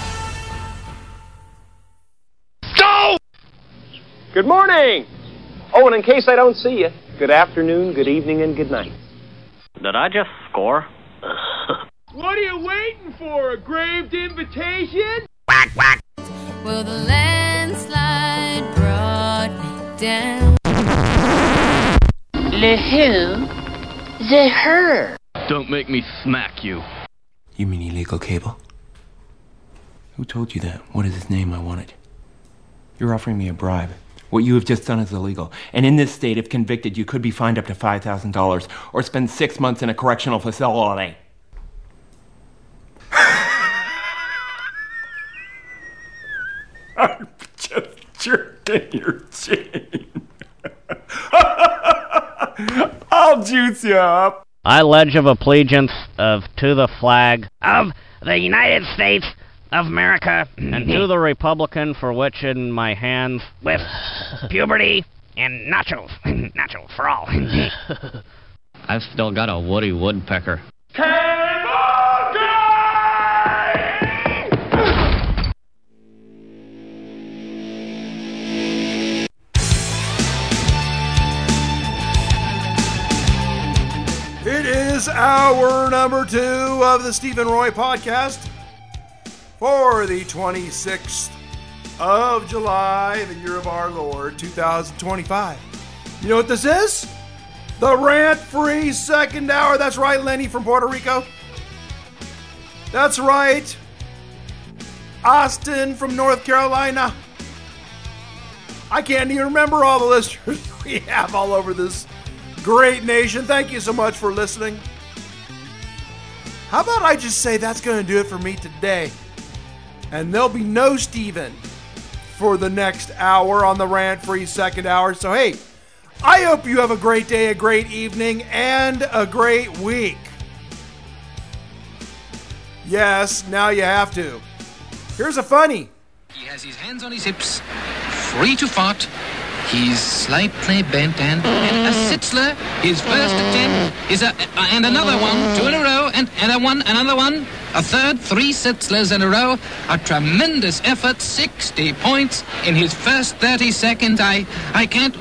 Go! Good morning! Oh, and in case I don't see you, good afternoon, good evening, and good night. Did I just score? What are you waiting for? A graved invitation? Whack, whack. Well, the landslide brought me down. Le who? The her. Don't make me smack you. You mean illegal cable? Who told you that? What is his name? I want it. You're offering me a bribe. What you have just done is illegal. And in this state, if convicted, you could be fined up to $5,000 or spend 6 months in a correctional facility. I'm just jerking your chin. I'll juice you up. I pledge of allegiance to the flag of the United States of America and to the Republican for which in my hands with puberty and nachos. Nachos for all. I've still got a Woody Woodpecker. It is hour number 2 of the Stephen Roy podcast for the 26th of July, the year of our Lord, 2025. You know what this is? The rant-free second hour. That's right, Lenny from Puerto Rico. That's right, Austin from North Carolina. I can't even remember all the listeners we have all over this great nation. Thank you so much for listening. How about I just say that's going to do it for me today? And there'll be no Steven for the next hour on the rant-free second hour. So, hey, I hope you have a great day, a great evening, and a great week. Yes, now you have to. Here's a funny. He has his hands on his hips, free to fart. He's slightly bent and a Sitzler. His first attempt is and another one, 2 in a row, and another one, a third, 3 Sitzlers in a row. A tremendous effort, 60 points in his first 30 seconds. I can't.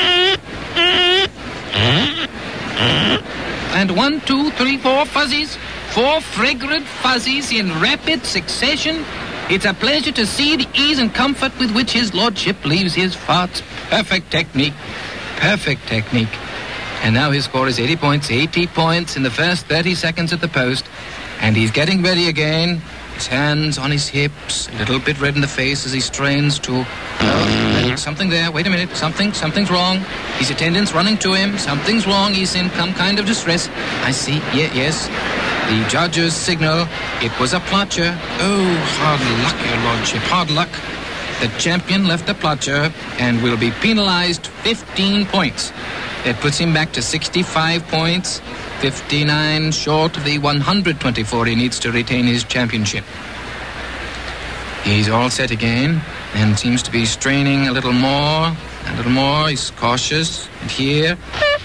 And 1, 2, 3, 4 fuzzies, 4 fragrant fuzzies in rapid succession. It's a pleasure to see the ease and comfort with which his lordship leaves his farts. Perfect technique. Perfect technique. And now his score is 80 points. 80 points in the first 30 seconds at the post. And he's getting ready again. His hands on his hips. A little bit red in the face as he strains to... something there. Wait a minute. Something's wrong. His attendant's running to him. Something's wrong. He's in some kind of distress. I see. Yes. The judge's signal. It was a plotcher. Oh, hard luck, your lordship. Hard luck. The champion left the plotcher and will be penalized 15 points. That puts him back to 65 points. 59 short of the 124 he needs to retain his championship. He's all set again and seems to be straining a little more. He's cautious. And here...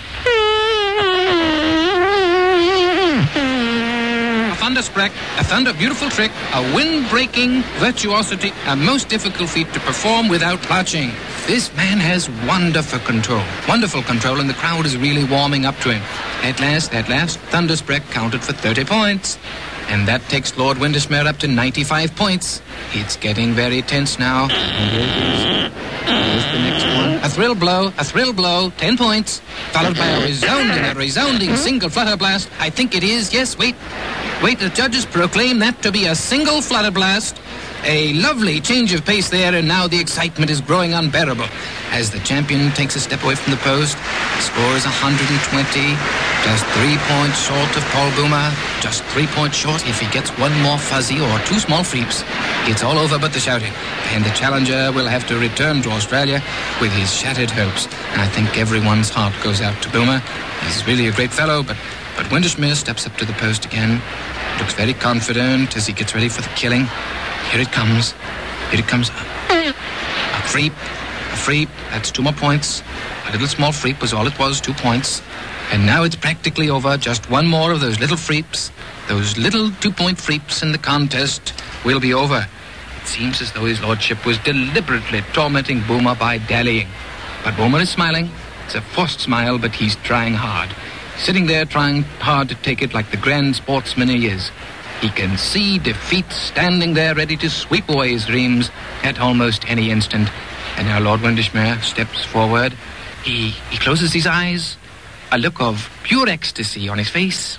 a beautiful trick, a wind-breaking virtuosity, a most difficult feat to perform without clutching. This man has wonderful control, and the crowd is really warming up to him. At last, Thunderspreck counted for 30 points, and that takes Lord Windermere up to 95 points. It's getting very tense now. And here's the next one. A thrill blow, 10 points, followed by a resounding single flutter blast. I think it is, yes, wait, the judges proclaim that to be a single flutter blast. A lovely change of pace there, and now the excitement is growing unbearable. As the champion takes a step away from the post, the score is 120, just 3 points short of Paul Boomer, just 3 points short. If he gets one more fuzzy or 2 small freeps, it's all over but the shouting. And the challenger will have to return to Australia with his shattered hopes. And I think everyone's heart goes out to Boomer. He's really a great fellow, but Windermere steps up to the post again, looks very confident as he gets ready for the killing. Here it comes. A creep, a freep, that's 2 more points. A little small freep was all it was, 2 points. And now it's practically over. Just one more of those little freeps. Those little 2-point freeps in the contest will be over. It seems as though his lordship was deliberately tormenting Boomer by dallying. But Boomer is smiling. It's a forced smile, but he's trying hard. Sitting there trying hard to take it like the grand sportsman he is. He can see defeat standing there ready to sweep away his dreams at almost any instant. And now Lord Windermere steps forward. He closes his eyes. A look of pure ecstasy on his face.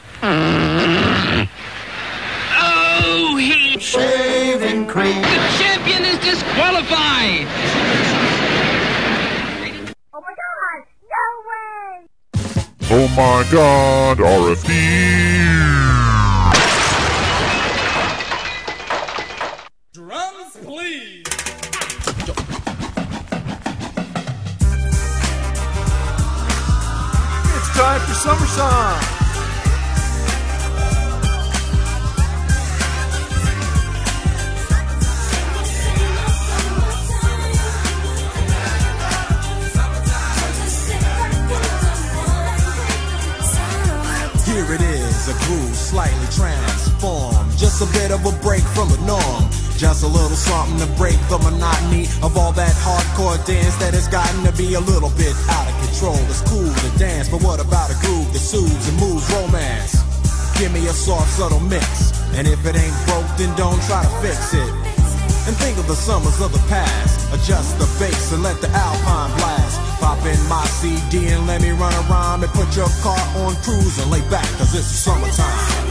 Oh, he... Shaving cream. The champion is disqualified! Oh my god, RFD! Drums, please. It's time for Summer Song. Here it is, a groove slightly transformed. Just a bit of a break from the norm. Just a little something to break the monotony of all that hardcore dance that has gotten to be a little bit out of control. It's cool to dance, but what about a groove that soothes and moves romance? Give me a soft, subtle mix, and if it ain't broke, then don't try to fix it. And think of the summers of the past. Adjust the bass and let the Alpine blast. Pop in my CD and let me run around and put your car on cruise and lay back, cause it's summertime.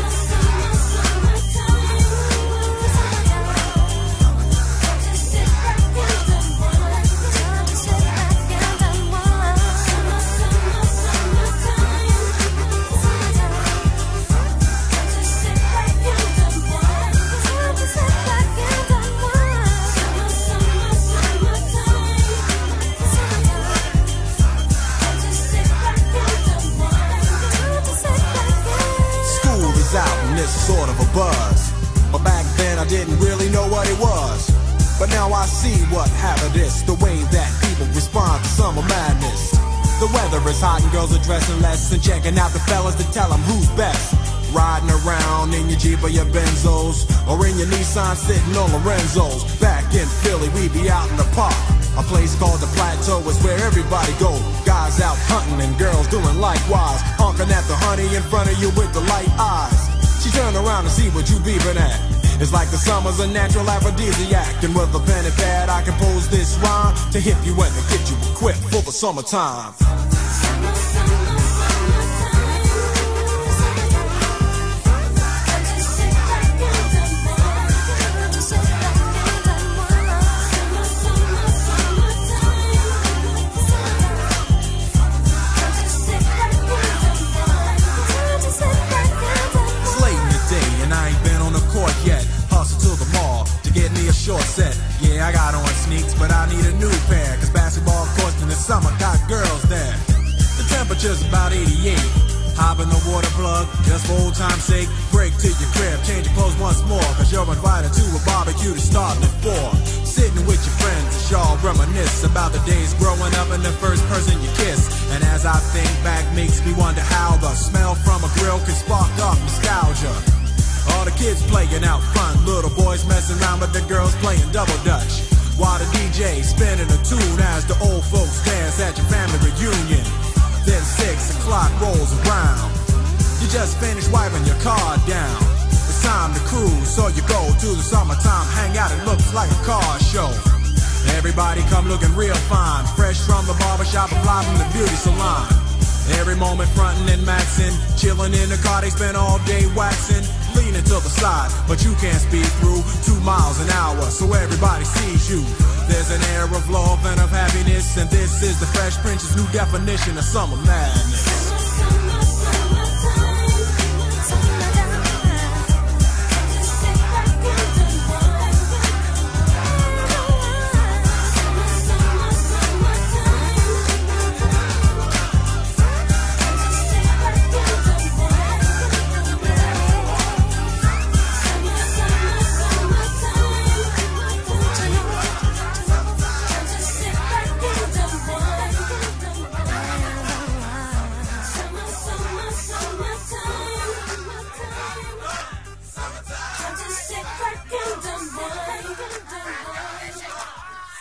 Sort of a buzz, but back then I didn't really know what it was. But now I see what happened is the way that people respond to summer madness. The weather is hot and girls are dressing less and checking out the fellas to tell them who's best. Riding around in your Jeep or your Benzos, or in your Nissan sitting on Lorenzo's. Back in Philly we be out in the park. A place called the Plateau is where everybody go. Guys out hunting and girls doing likewise, honking at the honey in front of you with the light eyes. She turned around to see what you beeping at. It's like the summer's a natural aphrodisiac. And with a pen and pad I compose this rhyme to hip you and to get you equipped for the summertime. Short set, yeah, I got on sneaks, but I need a new pair, cause basketball courts in the summer got girls there. The temperature's about 88. Hop in the water plug, just for old time's sake. Break to your crib, change your clothes once more, cause you're invited to a barbecue to start at 4. Sitting with your friends, y'all reminisce about the days growing up and the first person you kiss. And as I think back, makes me wonder how the smell from a grill can spark off nostalgia. All the kids playing out front, little boys messing around with the girls playing double dutch. While the DJ spinning a tune as the old folks dance at your family reunion. Then 6 o'clock rolls around. You just finished wiping your car down. It's time to cruise, so you go to the summertime hangout. It looks like a car show. Everybody come looking real fine, fresh from the barbershop and fly from the beauty salon. Every moment frontin' and maxin', chillin' in the car, they spend all day waxin', leaning to the side, but you can't speed through 2 miles an hour, so everybody sees you. There's an air of love and of happiness, and this is the Fresh Prince's new definition of summer madness.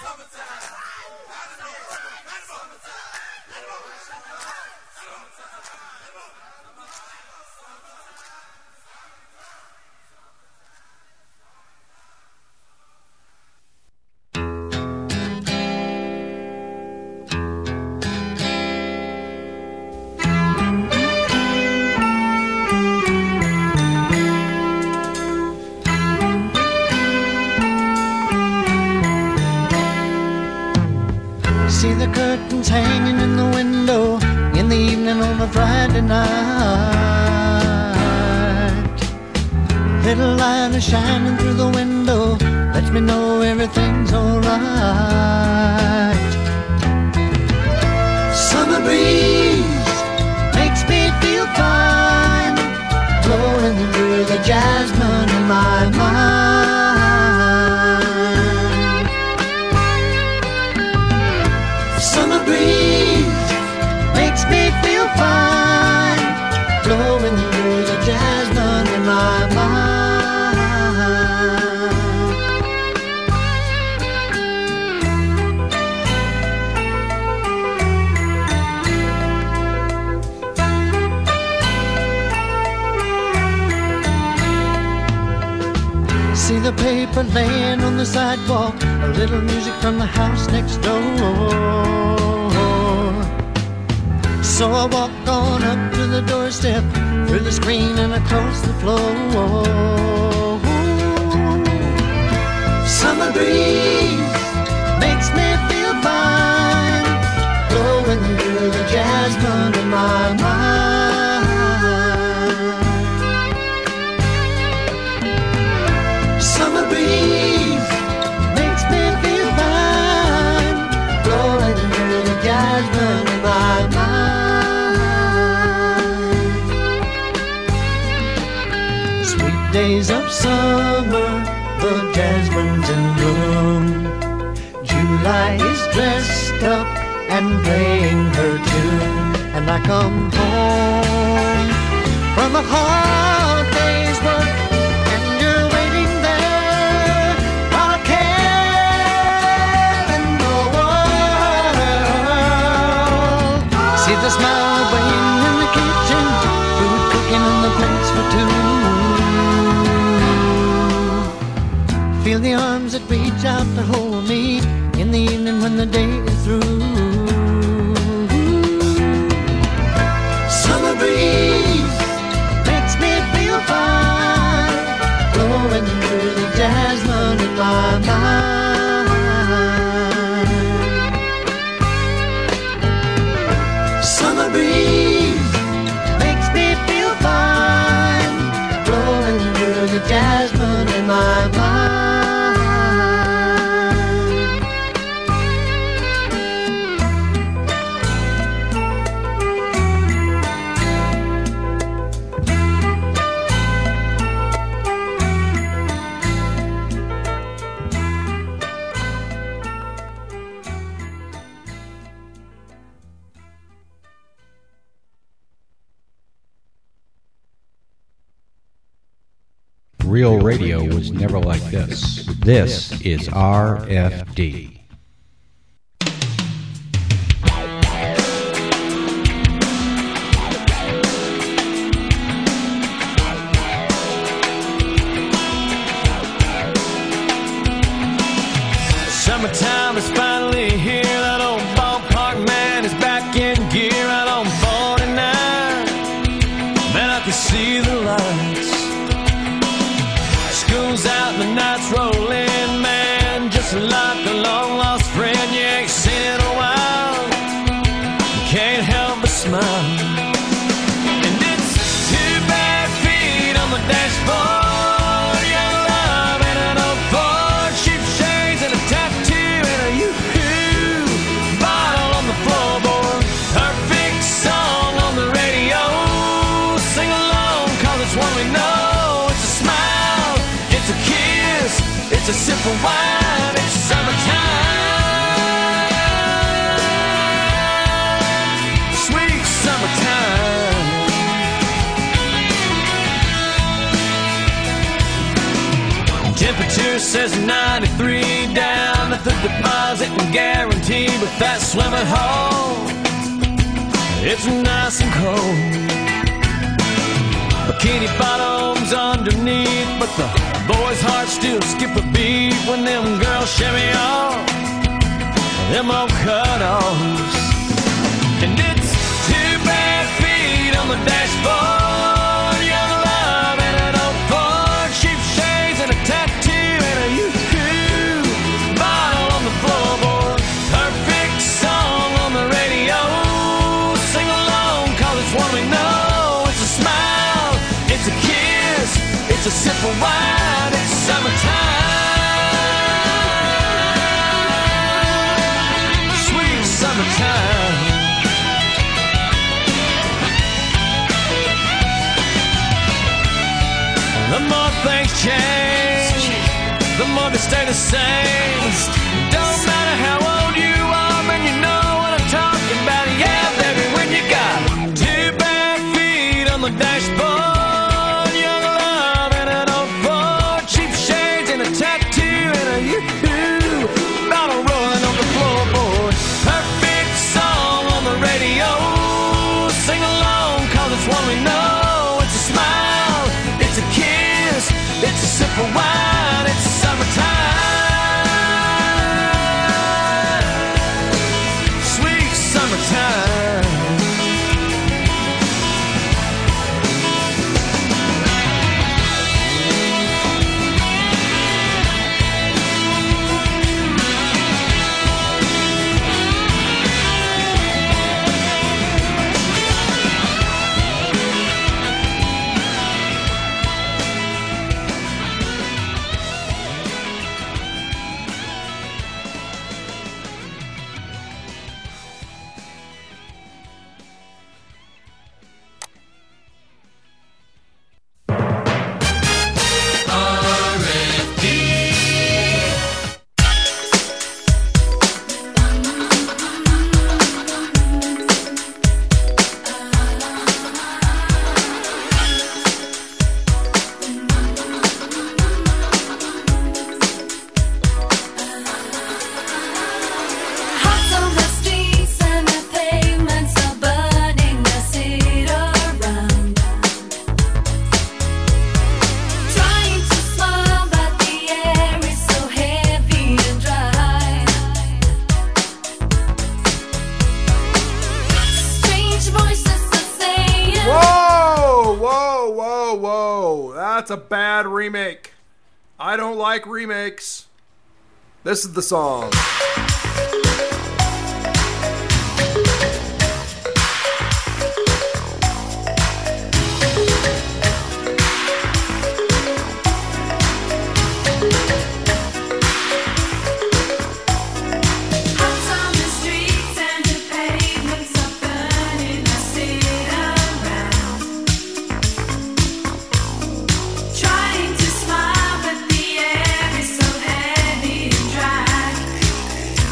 See the curtains hanging in the window in the evening on a Friday night. Little light is shining through the window, lets me know everything's alright. Summer breeze makes me feel fine, blowing through the jasmine in my mind. Summer breeze makes me feel fine, blowing through the jasmine in my mind. See the paper laying on the sidewalk, a little music from the house next door. So I walk on up to the doorstep, through the screen and across the floor. Summer breeze makes me feel fine, blowing through the jasmine in my mind. Summer breeze makes me feel fine, blowing through the jasmine in my mind. Days of summer, the jasmine's in bloom. July is dressed up and playing her tune. And I come home from a hard day's work, and you're waiting there while I care in the world. See the smile waiting in the kitchen, food cooking in the plates for two. Feel the arms that reach out to hold me in the evening when the day is through. Summer breeze makes me feel fine, blowing through the jasmine in my mind. Summer breeze makes me feel fine, blowing through the jasmine in my mind. Real radio was never like this. This is RFD. Summertime is finally here. That old ballpark man is back in gear out on 49. Man, I can see the lights. School's out and the night's rolling, man. Just like a long lost friend you ain't seen in a while. You can't help but smile. And it's 2 bare feet on the dashboard. Young love and an old Ford, cheap shades and a tattoo and a yoo-hoo bottle on the floorboard. Perfect song on the radio. Sing along, cause it's one we know. It's a smile, it's a kiss, it's a sip of wine. It's summertime, sweet summertime. Temperature says 93 down, the got the deposit and guarantee, but that swimming hole, it's nice and cold. Bikini bottoms underneath, but the boys' hearts still skip a beat when them girls shimmy off them old cutoffs. And it's 2 bare feet on the dashboard, young love and an old Ford, cheap shades and a tattoo and a yoo-hoo bottle on the floorboard. Perfect song on the radio, sing along 'cause it's one we know. It's a smile, it's a kiss, it's a sip of wine, it's summertime. Sweet summertime. The more things change, the more they stay the same. Don't matter how old you are, man, you know what I'm talking about. Yeah, baby, when you got 2 bare feet on the dashboard, young love and an old Ford, cheap shades and a tattoo and a yoo-hoo bottle rolling on the floorboard. Perfect song on the radio, sing along 'cause it's one we know. It's a smile, it's a kiss, it's a sip of wine, it's summertime. Sweet summertime. Hearts on the streets and the pavements are burning the city around. Trying to smile, but the air is so heavy and dry. Strange voices are saying, Whoa, whoa, whoa, whoa. That's a bad remake. I don't like remakes. This is the song. hearts on the streets and the pavements are burning the city around. Trying to smile, but the air is so heavy and dry.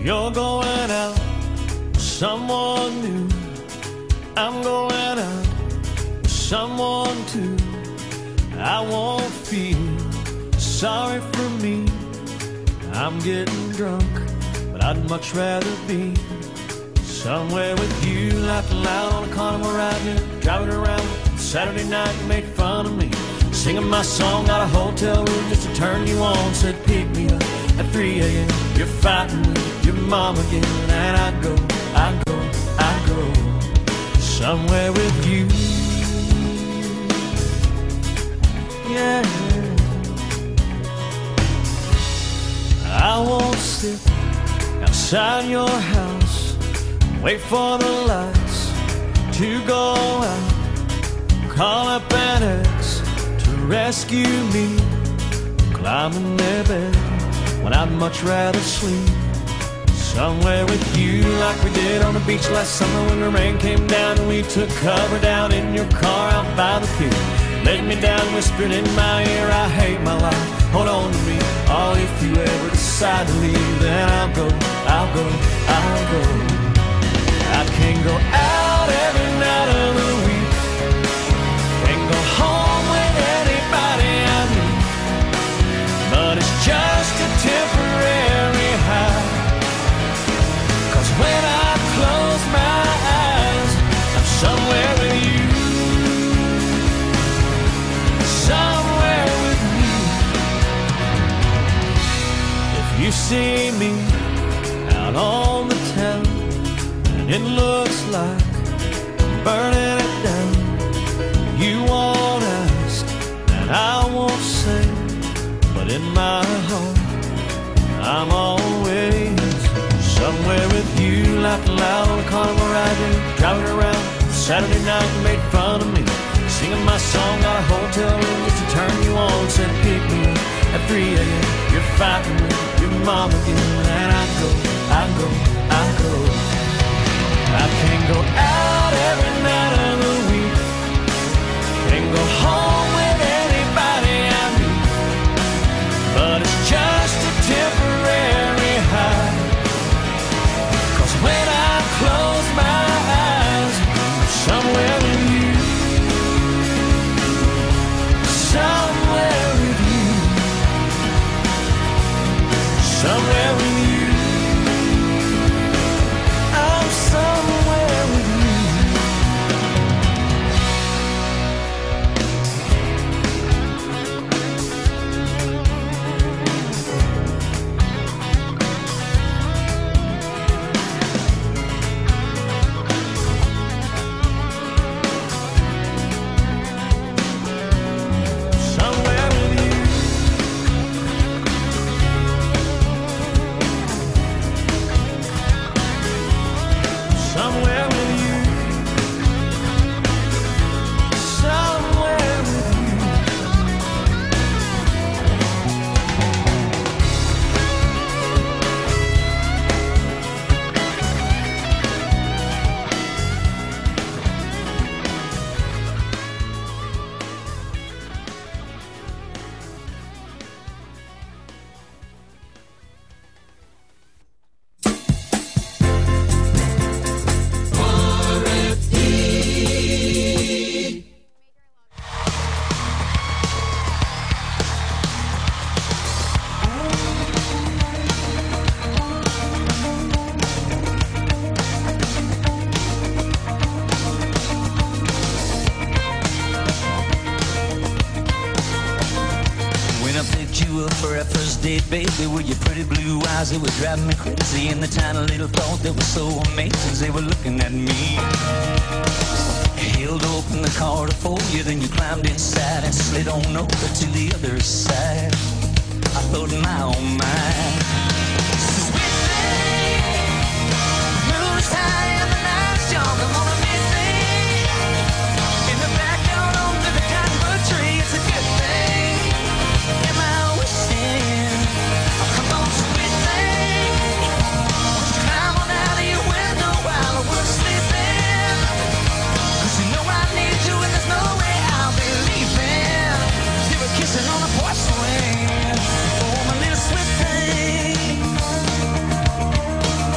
You're going out with someone new. I'm going out with someone too. I won't feel sorry for me. I'm getting drunk, but I'd much rather be somewhere with you, laughing loud on a carnival ride here, driving around Saturday night. You made fun of me, singing my song, got a hotel room just to turn you on. Said pick me up at 3 a.m. You're fighting with your mom again, and I go somewhere with you. Yeah, I won't sit outside your house, wait for the lights to go out, call up an ex to rescue me, climbing their bed when I'd much rather sleep somewhere with you, like we did on the beach last summer when the rain came down and we took cover down in your car out by the pier. Laid me down, whispering in my ear, I hate my life, hold on to me. Oh, if you ever decide to leave, then I'll go. I can't go out every night of the week, can't go home with anybody I meet, but it's just a temporary high. 'Cause when I close my eyes, I'm somewhere with you, somewhere with you. If you see me out on the town and it looks like I'm burning it down, you won't ask and I won't say, but in my heart I'm always somewhere with you, laughing loud on a carnival ride, driving around Saturday night. You made fun of me, singing my song, got a hotel room just to turn you on. Said pick me up at 3 a.m. You're fighting with your mom again, and I go. I can't go out every night of the week, can't go home with anybody I meet, but it's just a temporary high. 'Cause when I close my eyes, I'm somewhere with you, somewhere with you, somewhere with you. I'm somewhere with you. Baby, with your pretty blue eyes, it was driving me crazy. And the tiny little thought that was so amazing, they were looking at me. Held open the car for you, then you climbed inside and slid on over to the other side. I thought, my oh my, sweet thing, moon's high and the night's young. I'm gonna miss it in the backyard under the cottonwood tree. It's a good thing. Am I wishing? Come on, sweet thing, climb on out of your window while we're sleeping. 'Cause you know I need you and there's no way I'll be leaving. You were kissing on a porch swing. Oh, my little sweet thing.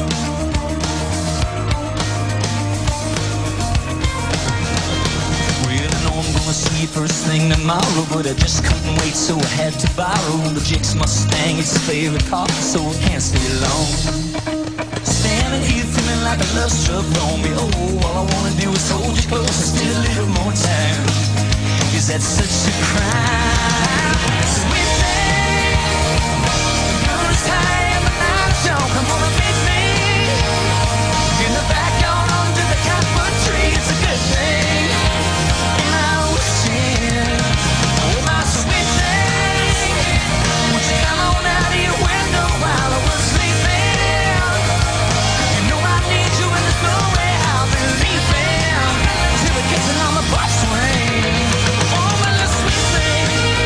first thing tomorrow, but I just couldn't wait, so I had to borrow the Jake's Mustang, his favorite car, so I can't stay long. Standing here feeling like a love struck on me. Oh, all I wanna do is hold you close and still a little more time. Is that such a crime? Sweet thing, the moon is high and the night is young. Come on and meet me in the backyard under the cottonwood tree. It's a good thing. And I wish it. Oh, my sweet thing, won't you come on out of your window while I was sleeping? You know I need you and there's no way I'll be leaving till we're kissing on the bus swing. Oh, my little sweet thing.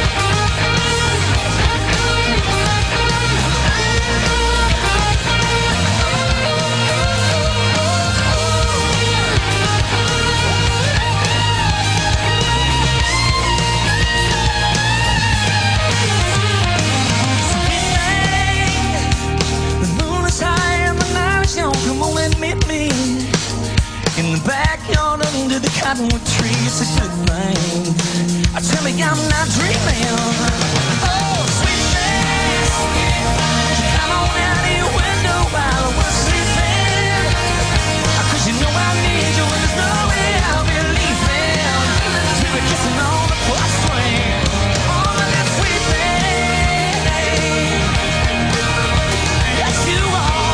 The moon is high and the night is young. Come on and meet me in the backyard under the cottonwood tree. It's a good thing. Tell me I'm not dreaming. Oh, sweet thing, come on out of your window while I was sleeping. 'Cause you know I need you and there's no way I'll be leaving till we're kissing on the bus swing. Oh, my little sweet thing. Yes, you are.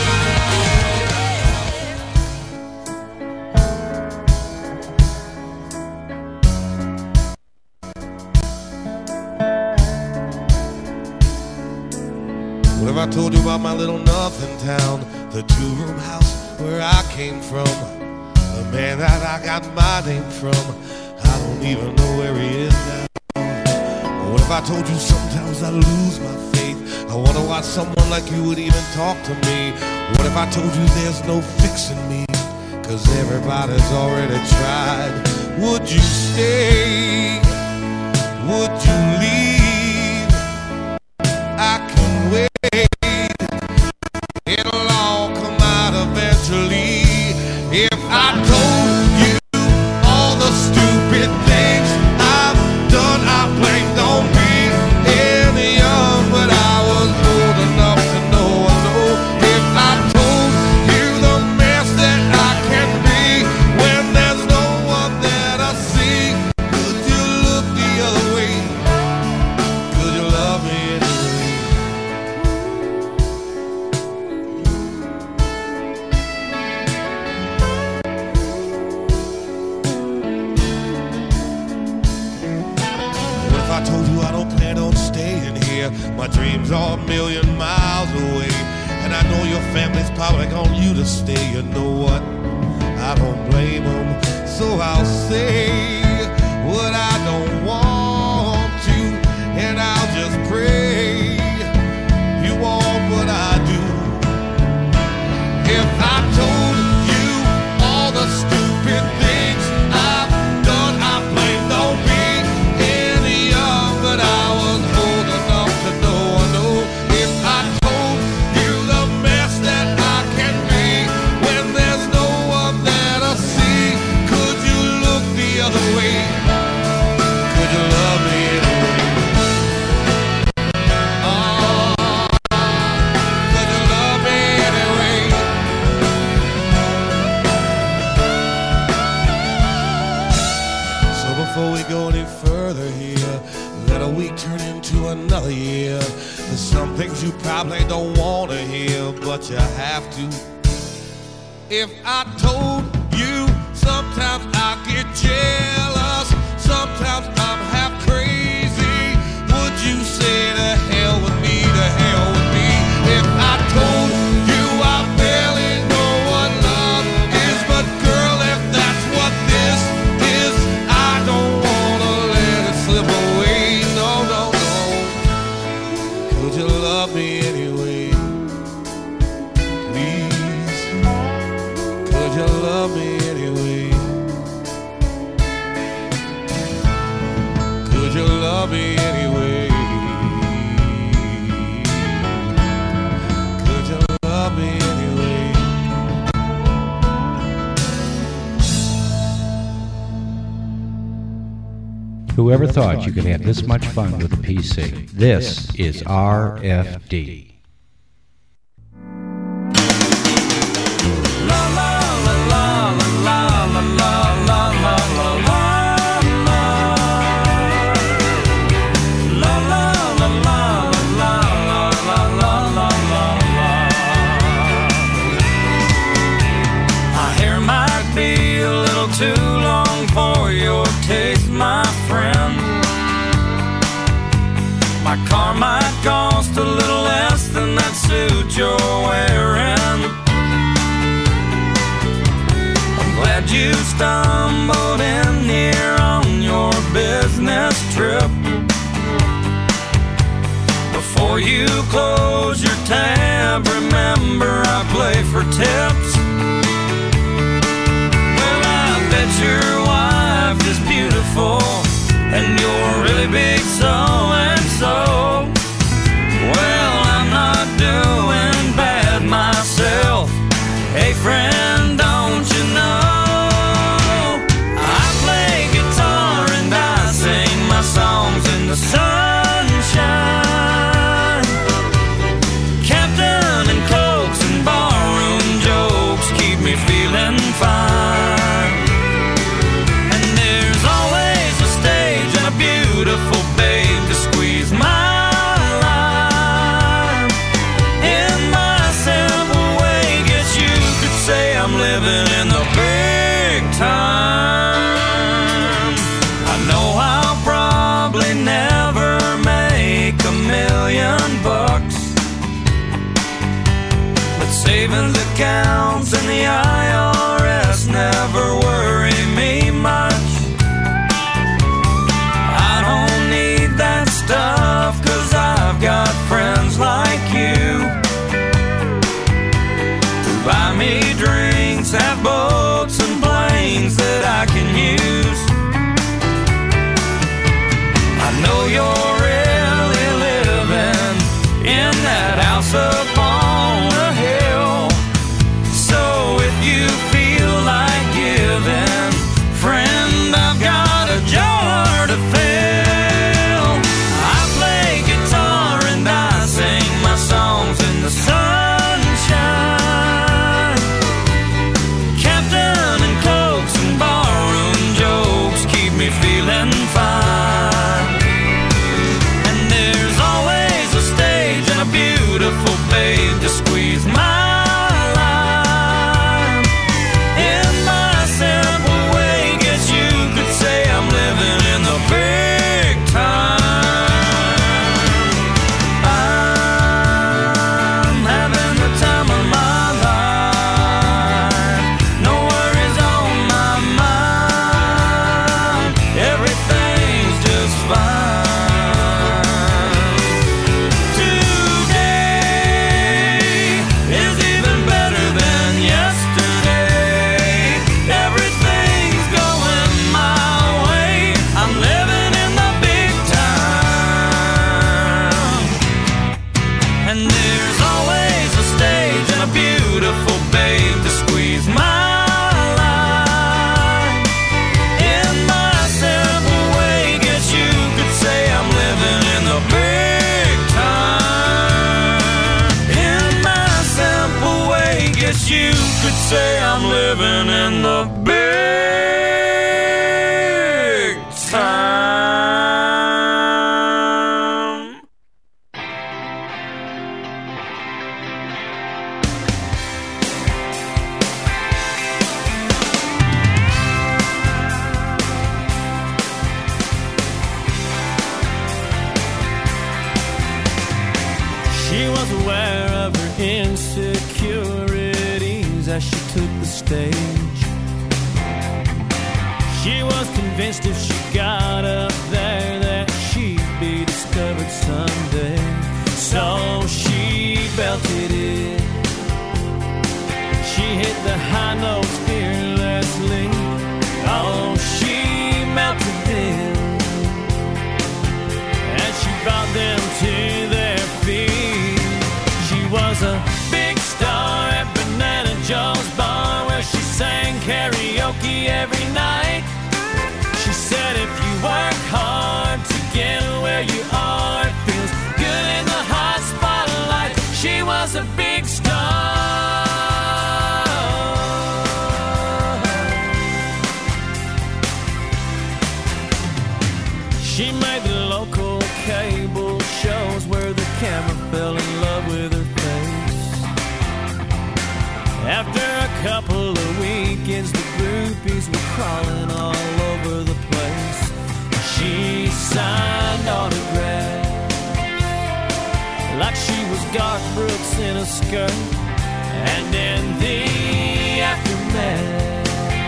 What if I told you about my little nothing town, the two-room house where I came from, the man that I got my name from? I don't even know where he is now. What if I told you sometimes I lose my faith? I wonder why someone like you would even talk to me. What if I told you there's no fixing me, 'cause everybody's already tried? Would you stay? Would you leave? I can wait. It'll all come out eventually. If I told you all the stupid things I've done, I blamed on me. Any young, but I was old enough to know. I know. If I told you the mess that I can be when there's no one there to see, could you look the other way? Could you love me anyway? What if I told you I don't plan on staying here? My dreams are a million miles away, and I know your family's probably on you to stay. You know what? I don't blame them, so I'll say what I don't want to, and I'll just pray you want what I do. If I told you all the stupid things I've done, I blamed on me. Any young, but I was old enough to know. I know. If I told you the mess that I can be when there's no one there to see, could you look the other way? Could you love me anyway? Oh, could you love me anyway? So before we go any further here, let a week turn into another year. There's some things you probably don't want to hear, but you have to. If I told you sometimes I get jealous, sometimes I'm half crazy, would you say to hell with me, to hell with me? If I told you I barely know what love is, but girl, if that's what this is, I don't wanna let it slip away. No, no, no. Could you love me anyway? Please. Could you love me anyway? Could you love me anyway? Could you love me anyway? Whoever thought you could have this much fun with a PC? This is RFD. My car might cost a little less than that suit you're wearing. I'm glad you stumbled in here on your business trip. Before you close your tab, remember I play for tips. Well, I bet your wife is beautiful and you're really big so-and-so. Well, I'm not doing bad myself. Hey friend, don't you know I play guitar and I sing my songs in the sunshine. Captain and Cokes and barroom jokes keep me feeling fine. Beautiful babe to squeeze my life. In my simple way, guess you could say I'm living in the big time. I know I'll probably never make $1,000,000, but savings accounts and the IRS never worry me much. Stuff, 'cause I've got friends like you who buy me drinks, have boats and planes that I can use. I know you're really living in that house up on a hill. So if you feel like giving, friend, I've got a jar to fill. Songs in the sunshine. Captain and Cokes and barroom jokes keep me feeling fine. And there's always a stage and a beautiful babe to squeeze my life. In my simple way, guess you could say I'm living in the big time. You could say I'm living in the big time. She was aware of her insecurities as she took the stage. She was convinced if she got up there that she'd be discovered someday. So she belted it. She hit the high notes fearlessly. Oh, she melted them as she brought them to their feet. She was a big star at Banana Joe's bar where she sang karaoke every night. She said if you work hard to get where you are. It feels good in the hot spotlight. She was a big star. She made the local cable shows where the camera fell in love with her face. After a couple of weekends, the groupies were crawling all over the place. She signed autographs like she was Garth Brooks in a skirt. And in the aftermath,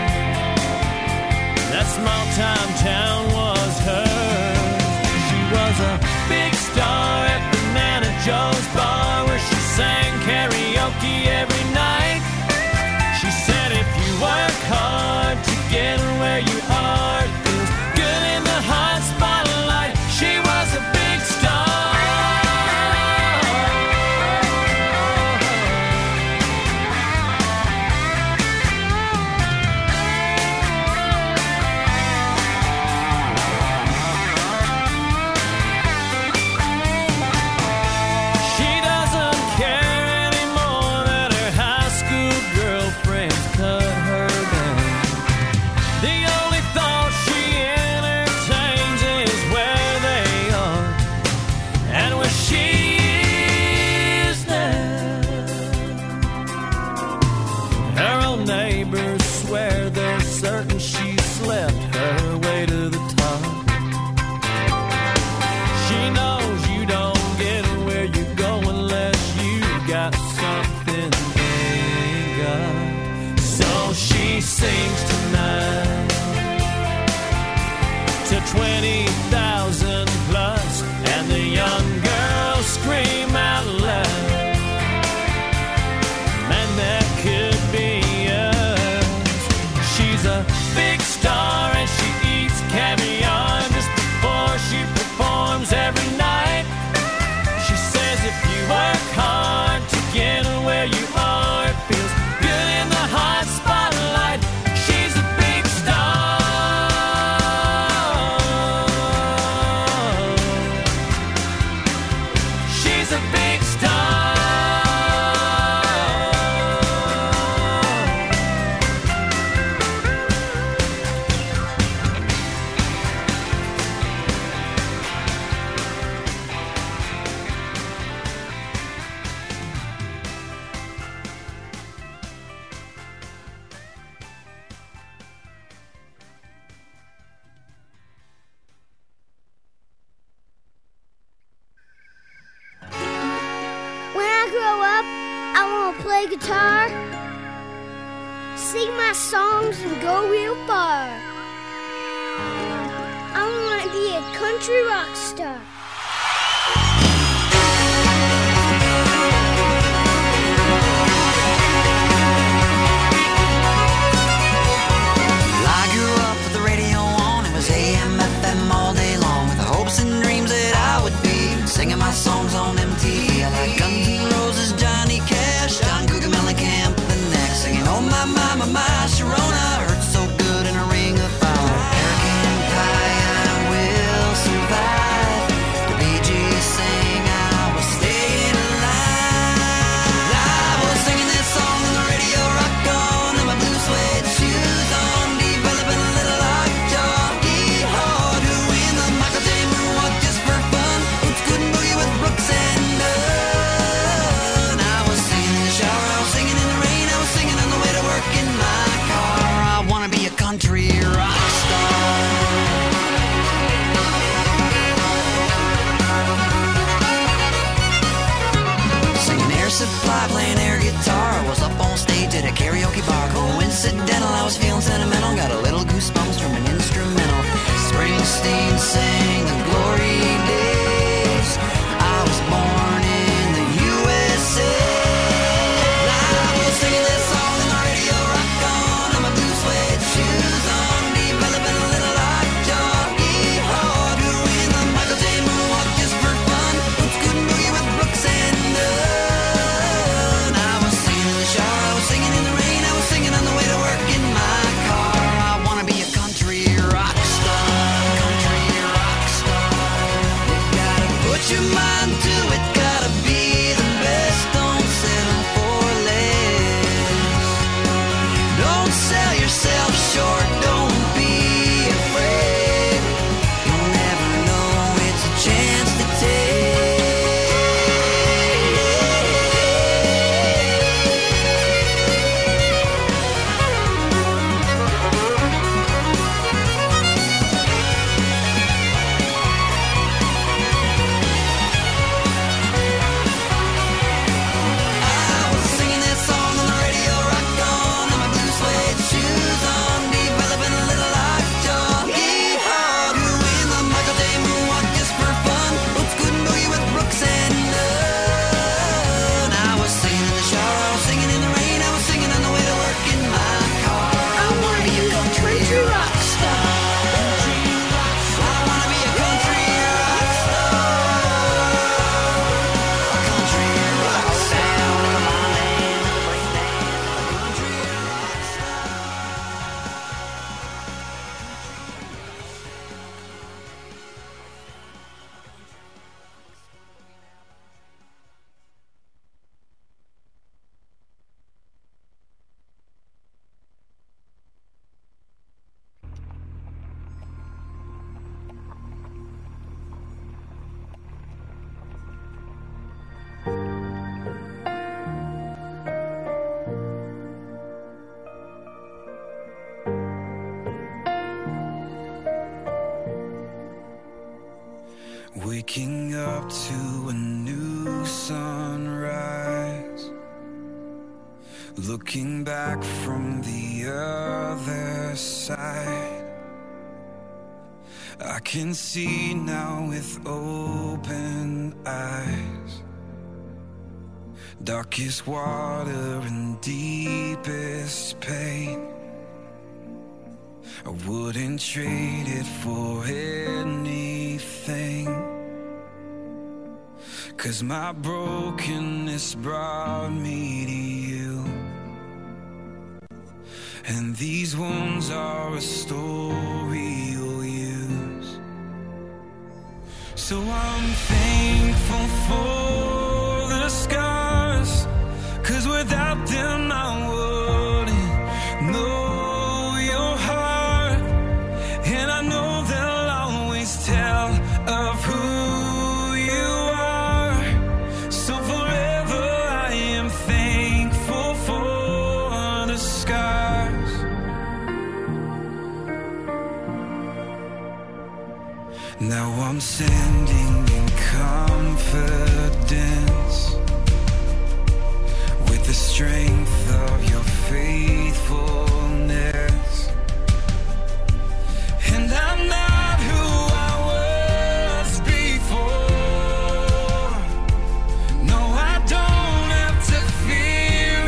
that small-time town was hers. She was a big star at Banana Joe's bar, where she sang karaoke every night. She said if you work hard to get where you are, it feels good in the hot spotlight. She was a big star. She doesn't care anymore that her high school girlfriends cut her down. The only thought she entertains is where they are and where she is now. Her old neighbors swear they're certain she slept her way to the top. She knows you don't get where you go unless you got something they ain't got. So she sings tonight to 20,000 plus, and the young girls scream out loud, man, that could be us. She's a big star and she eats caviar just before she performs every night. She says if you work hard to get where you are, it feels good in the hot spotlight. She's a big star. She's a big star. When I grow up, I want to play guitar, sing my songs, and go real far. I want to be a country rock star. I grew up with the radio on. It was AM, FM all day long, with the hopes and dreams that I would be singing my songs on MTV. I like Guns N' Roses, Johnny Cash, John Cougar Mellencamp, the next singing, oh my, Sharona hurts so good in a ring of fire. American Pie, I will survive. The Bee Gees sing, I was staying alive. I was singing this song on the radio, rock on, and my blue suede shoes on, developing a little lockjaw. Yeehaw, to win the Michael J. Moonwalk just for fun. Oops, couldn't boogie with Brooks and Dunn. I was singing in the shower, I was singing in the rain, I was singing on the way to work in my car. I wanna be a country rock star. Singing Air Supply, playing air guitar. I was up on stage at a karaoke bar. Coincidental, I was feeling sentimental. Got a little goosebumps from an instrumental. Springsteen sang the glory days. I was born in the USA. I was singing this song on the radio, rock on, and my blue suede shoes on. Waking up to a new sunrise, looking back from the other side. I can see now with open eyes, darkest water and deepest pain. I wouldn't trade it for anything, 'cause my brokenness brought me to you, and these wounds are a story you'll use. So I'm thankful for the scars, 'cause without them I wouldn't know your heart, and I know they'll always tell of who you are. So forever I am thankful for the scars. Now I'm standing in confidence, with the strength of your faithfulness, and I'm not who I was before. No, I don't have to fear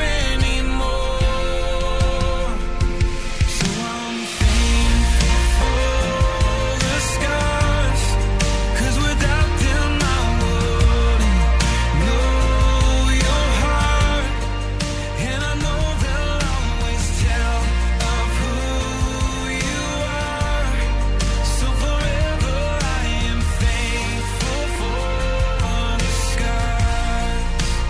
anymore. So I'm thankful for the scars, 'cause without them I wouldn't know your heart, and I know they'll always tell of who you are. So forever I am thankful for the scars.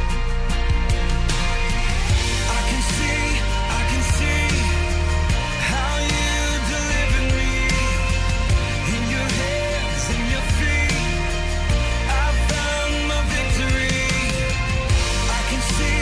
I can see how you delivered me. In your hands, in your feet, I found my victory. I can see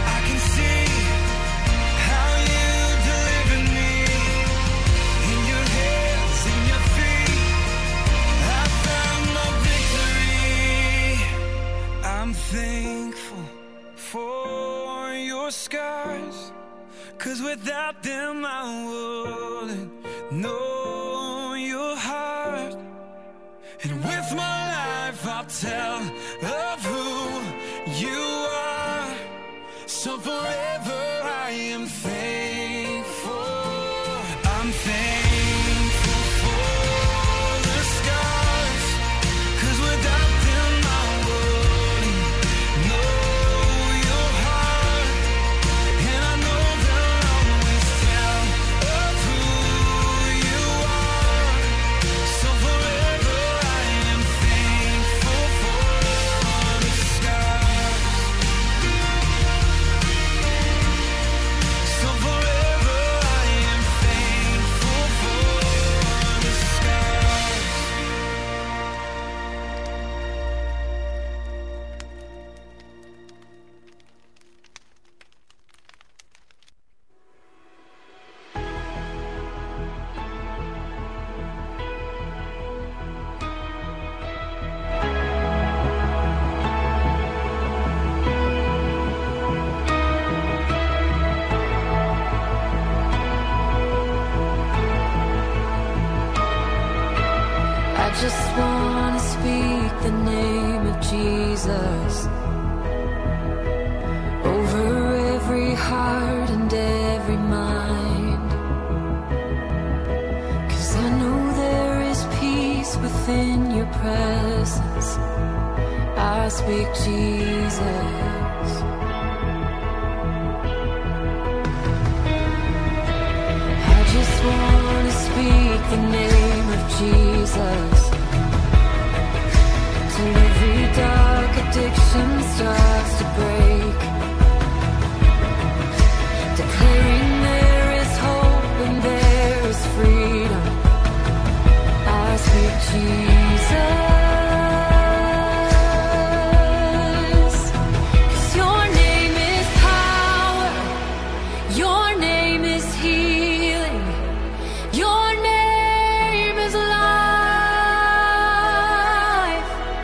how you delivered me. In your hands, in your feet, I found my victory. I'm thankful for your scars, 'cause without them I wouldn't know your heart. And with my life I'll tell of who you are. So forever I am thankful. I'm thankful for the scars, 'cause without them I wouldn't know your heart, and I know they'll always tell of who you are. So forever I am thankful for the scars. So forever I am thankful for the scars. I just want to speak the name of Jesus over every heart and every mind, 'cause I know there is peace within your presence. I speak Jesus. I just want to speak the name of Jesus till every dark addiction starts to break, declaring there is hope and there is freedom. I speak Jesus. 'Cause your name is power, your name is healing, your name is life.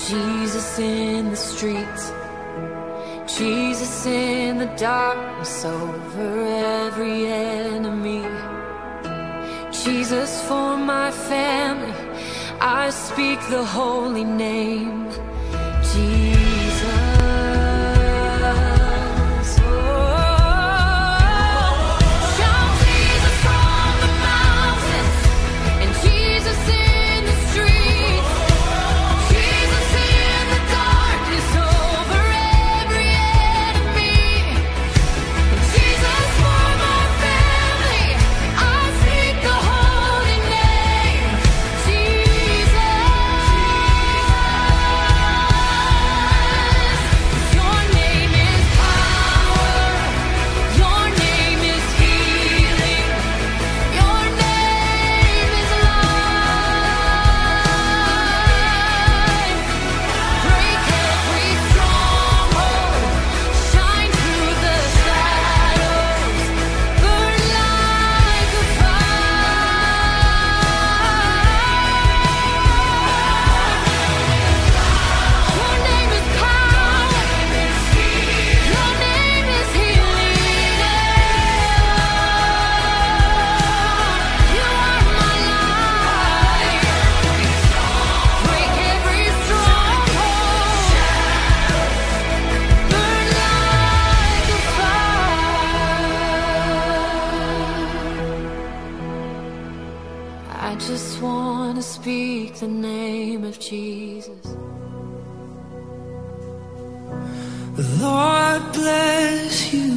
Jesus in the streets, Jesus in the darkness over every enemy. Jesus for my family, I speak the holy name, Jesus. Shout Jesus from the mountains, and Jesus in the streets, Jesus in the darkness over every enemy. Jesus for my family, I speak the holy name, Jesus. Your name is power, your name is healing, your name is life. Break every stronghold, shine through the shadows, burn like a fire. Your name is power, your name is healing. You are my life. Break every stronghold, burn like a fire. I just want to speak the name of Jesus. The Lord bless you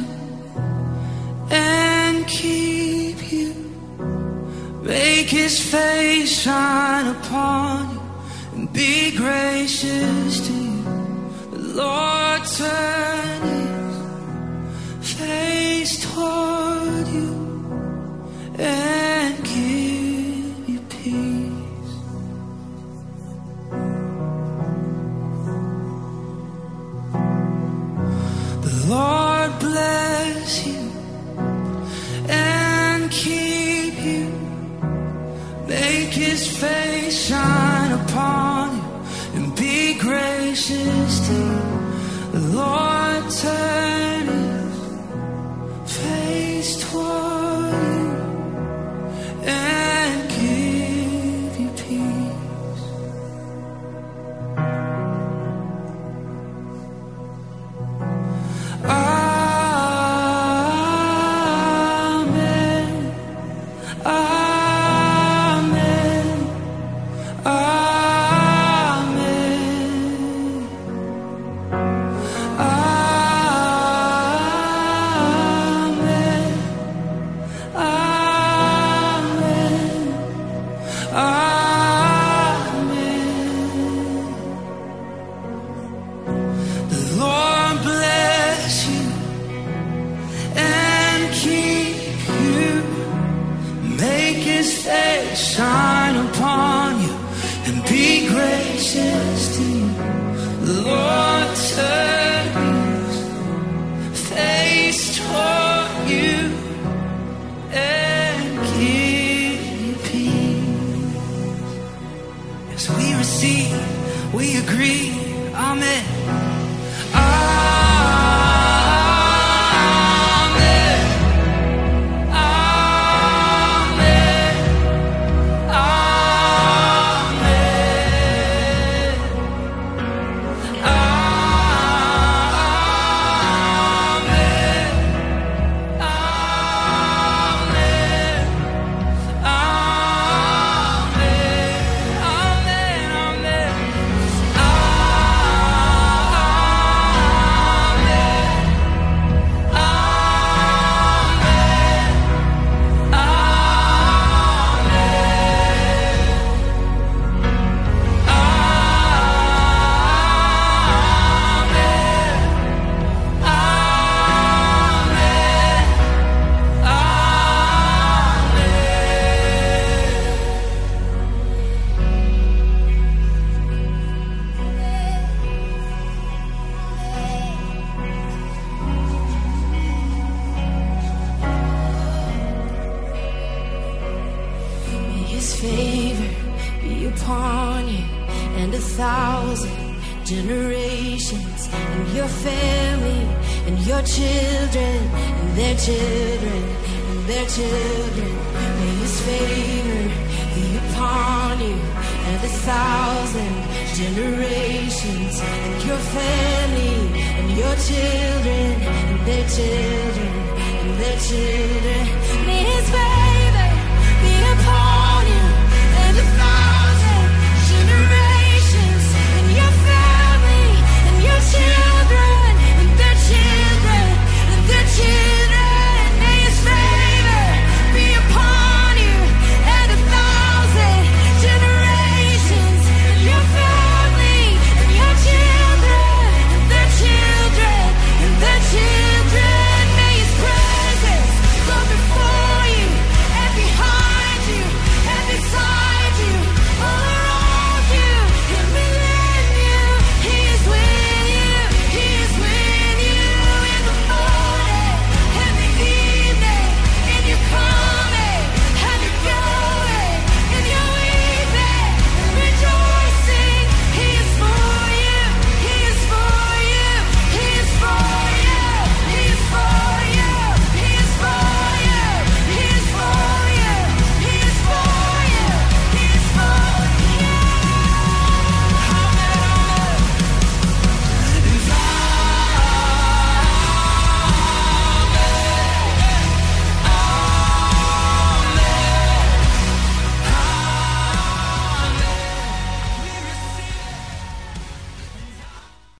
and keep you. Make his face shine upon you and be gracious to you. The Lord turn his face toward you and give you peace. The Lord bless you and keep you. Make his face shine upon you and be gracious to you. The Lord turn his face toward you and give you peace. Amen. Amen. Amen. Amen. Amen. Amen. The Lord bless you and keep you. Make his face shine upon you and be gracious to you. The Lord turn his face toward you and give you peace. As we receive, we agree. Amen. Amen. Amen. His favor be upon you and 1,000 generations, and your family, and your children, and their children, and their children. May his favor be upon you, and 1,000 generations, and your family, and your children, and their children, and their children.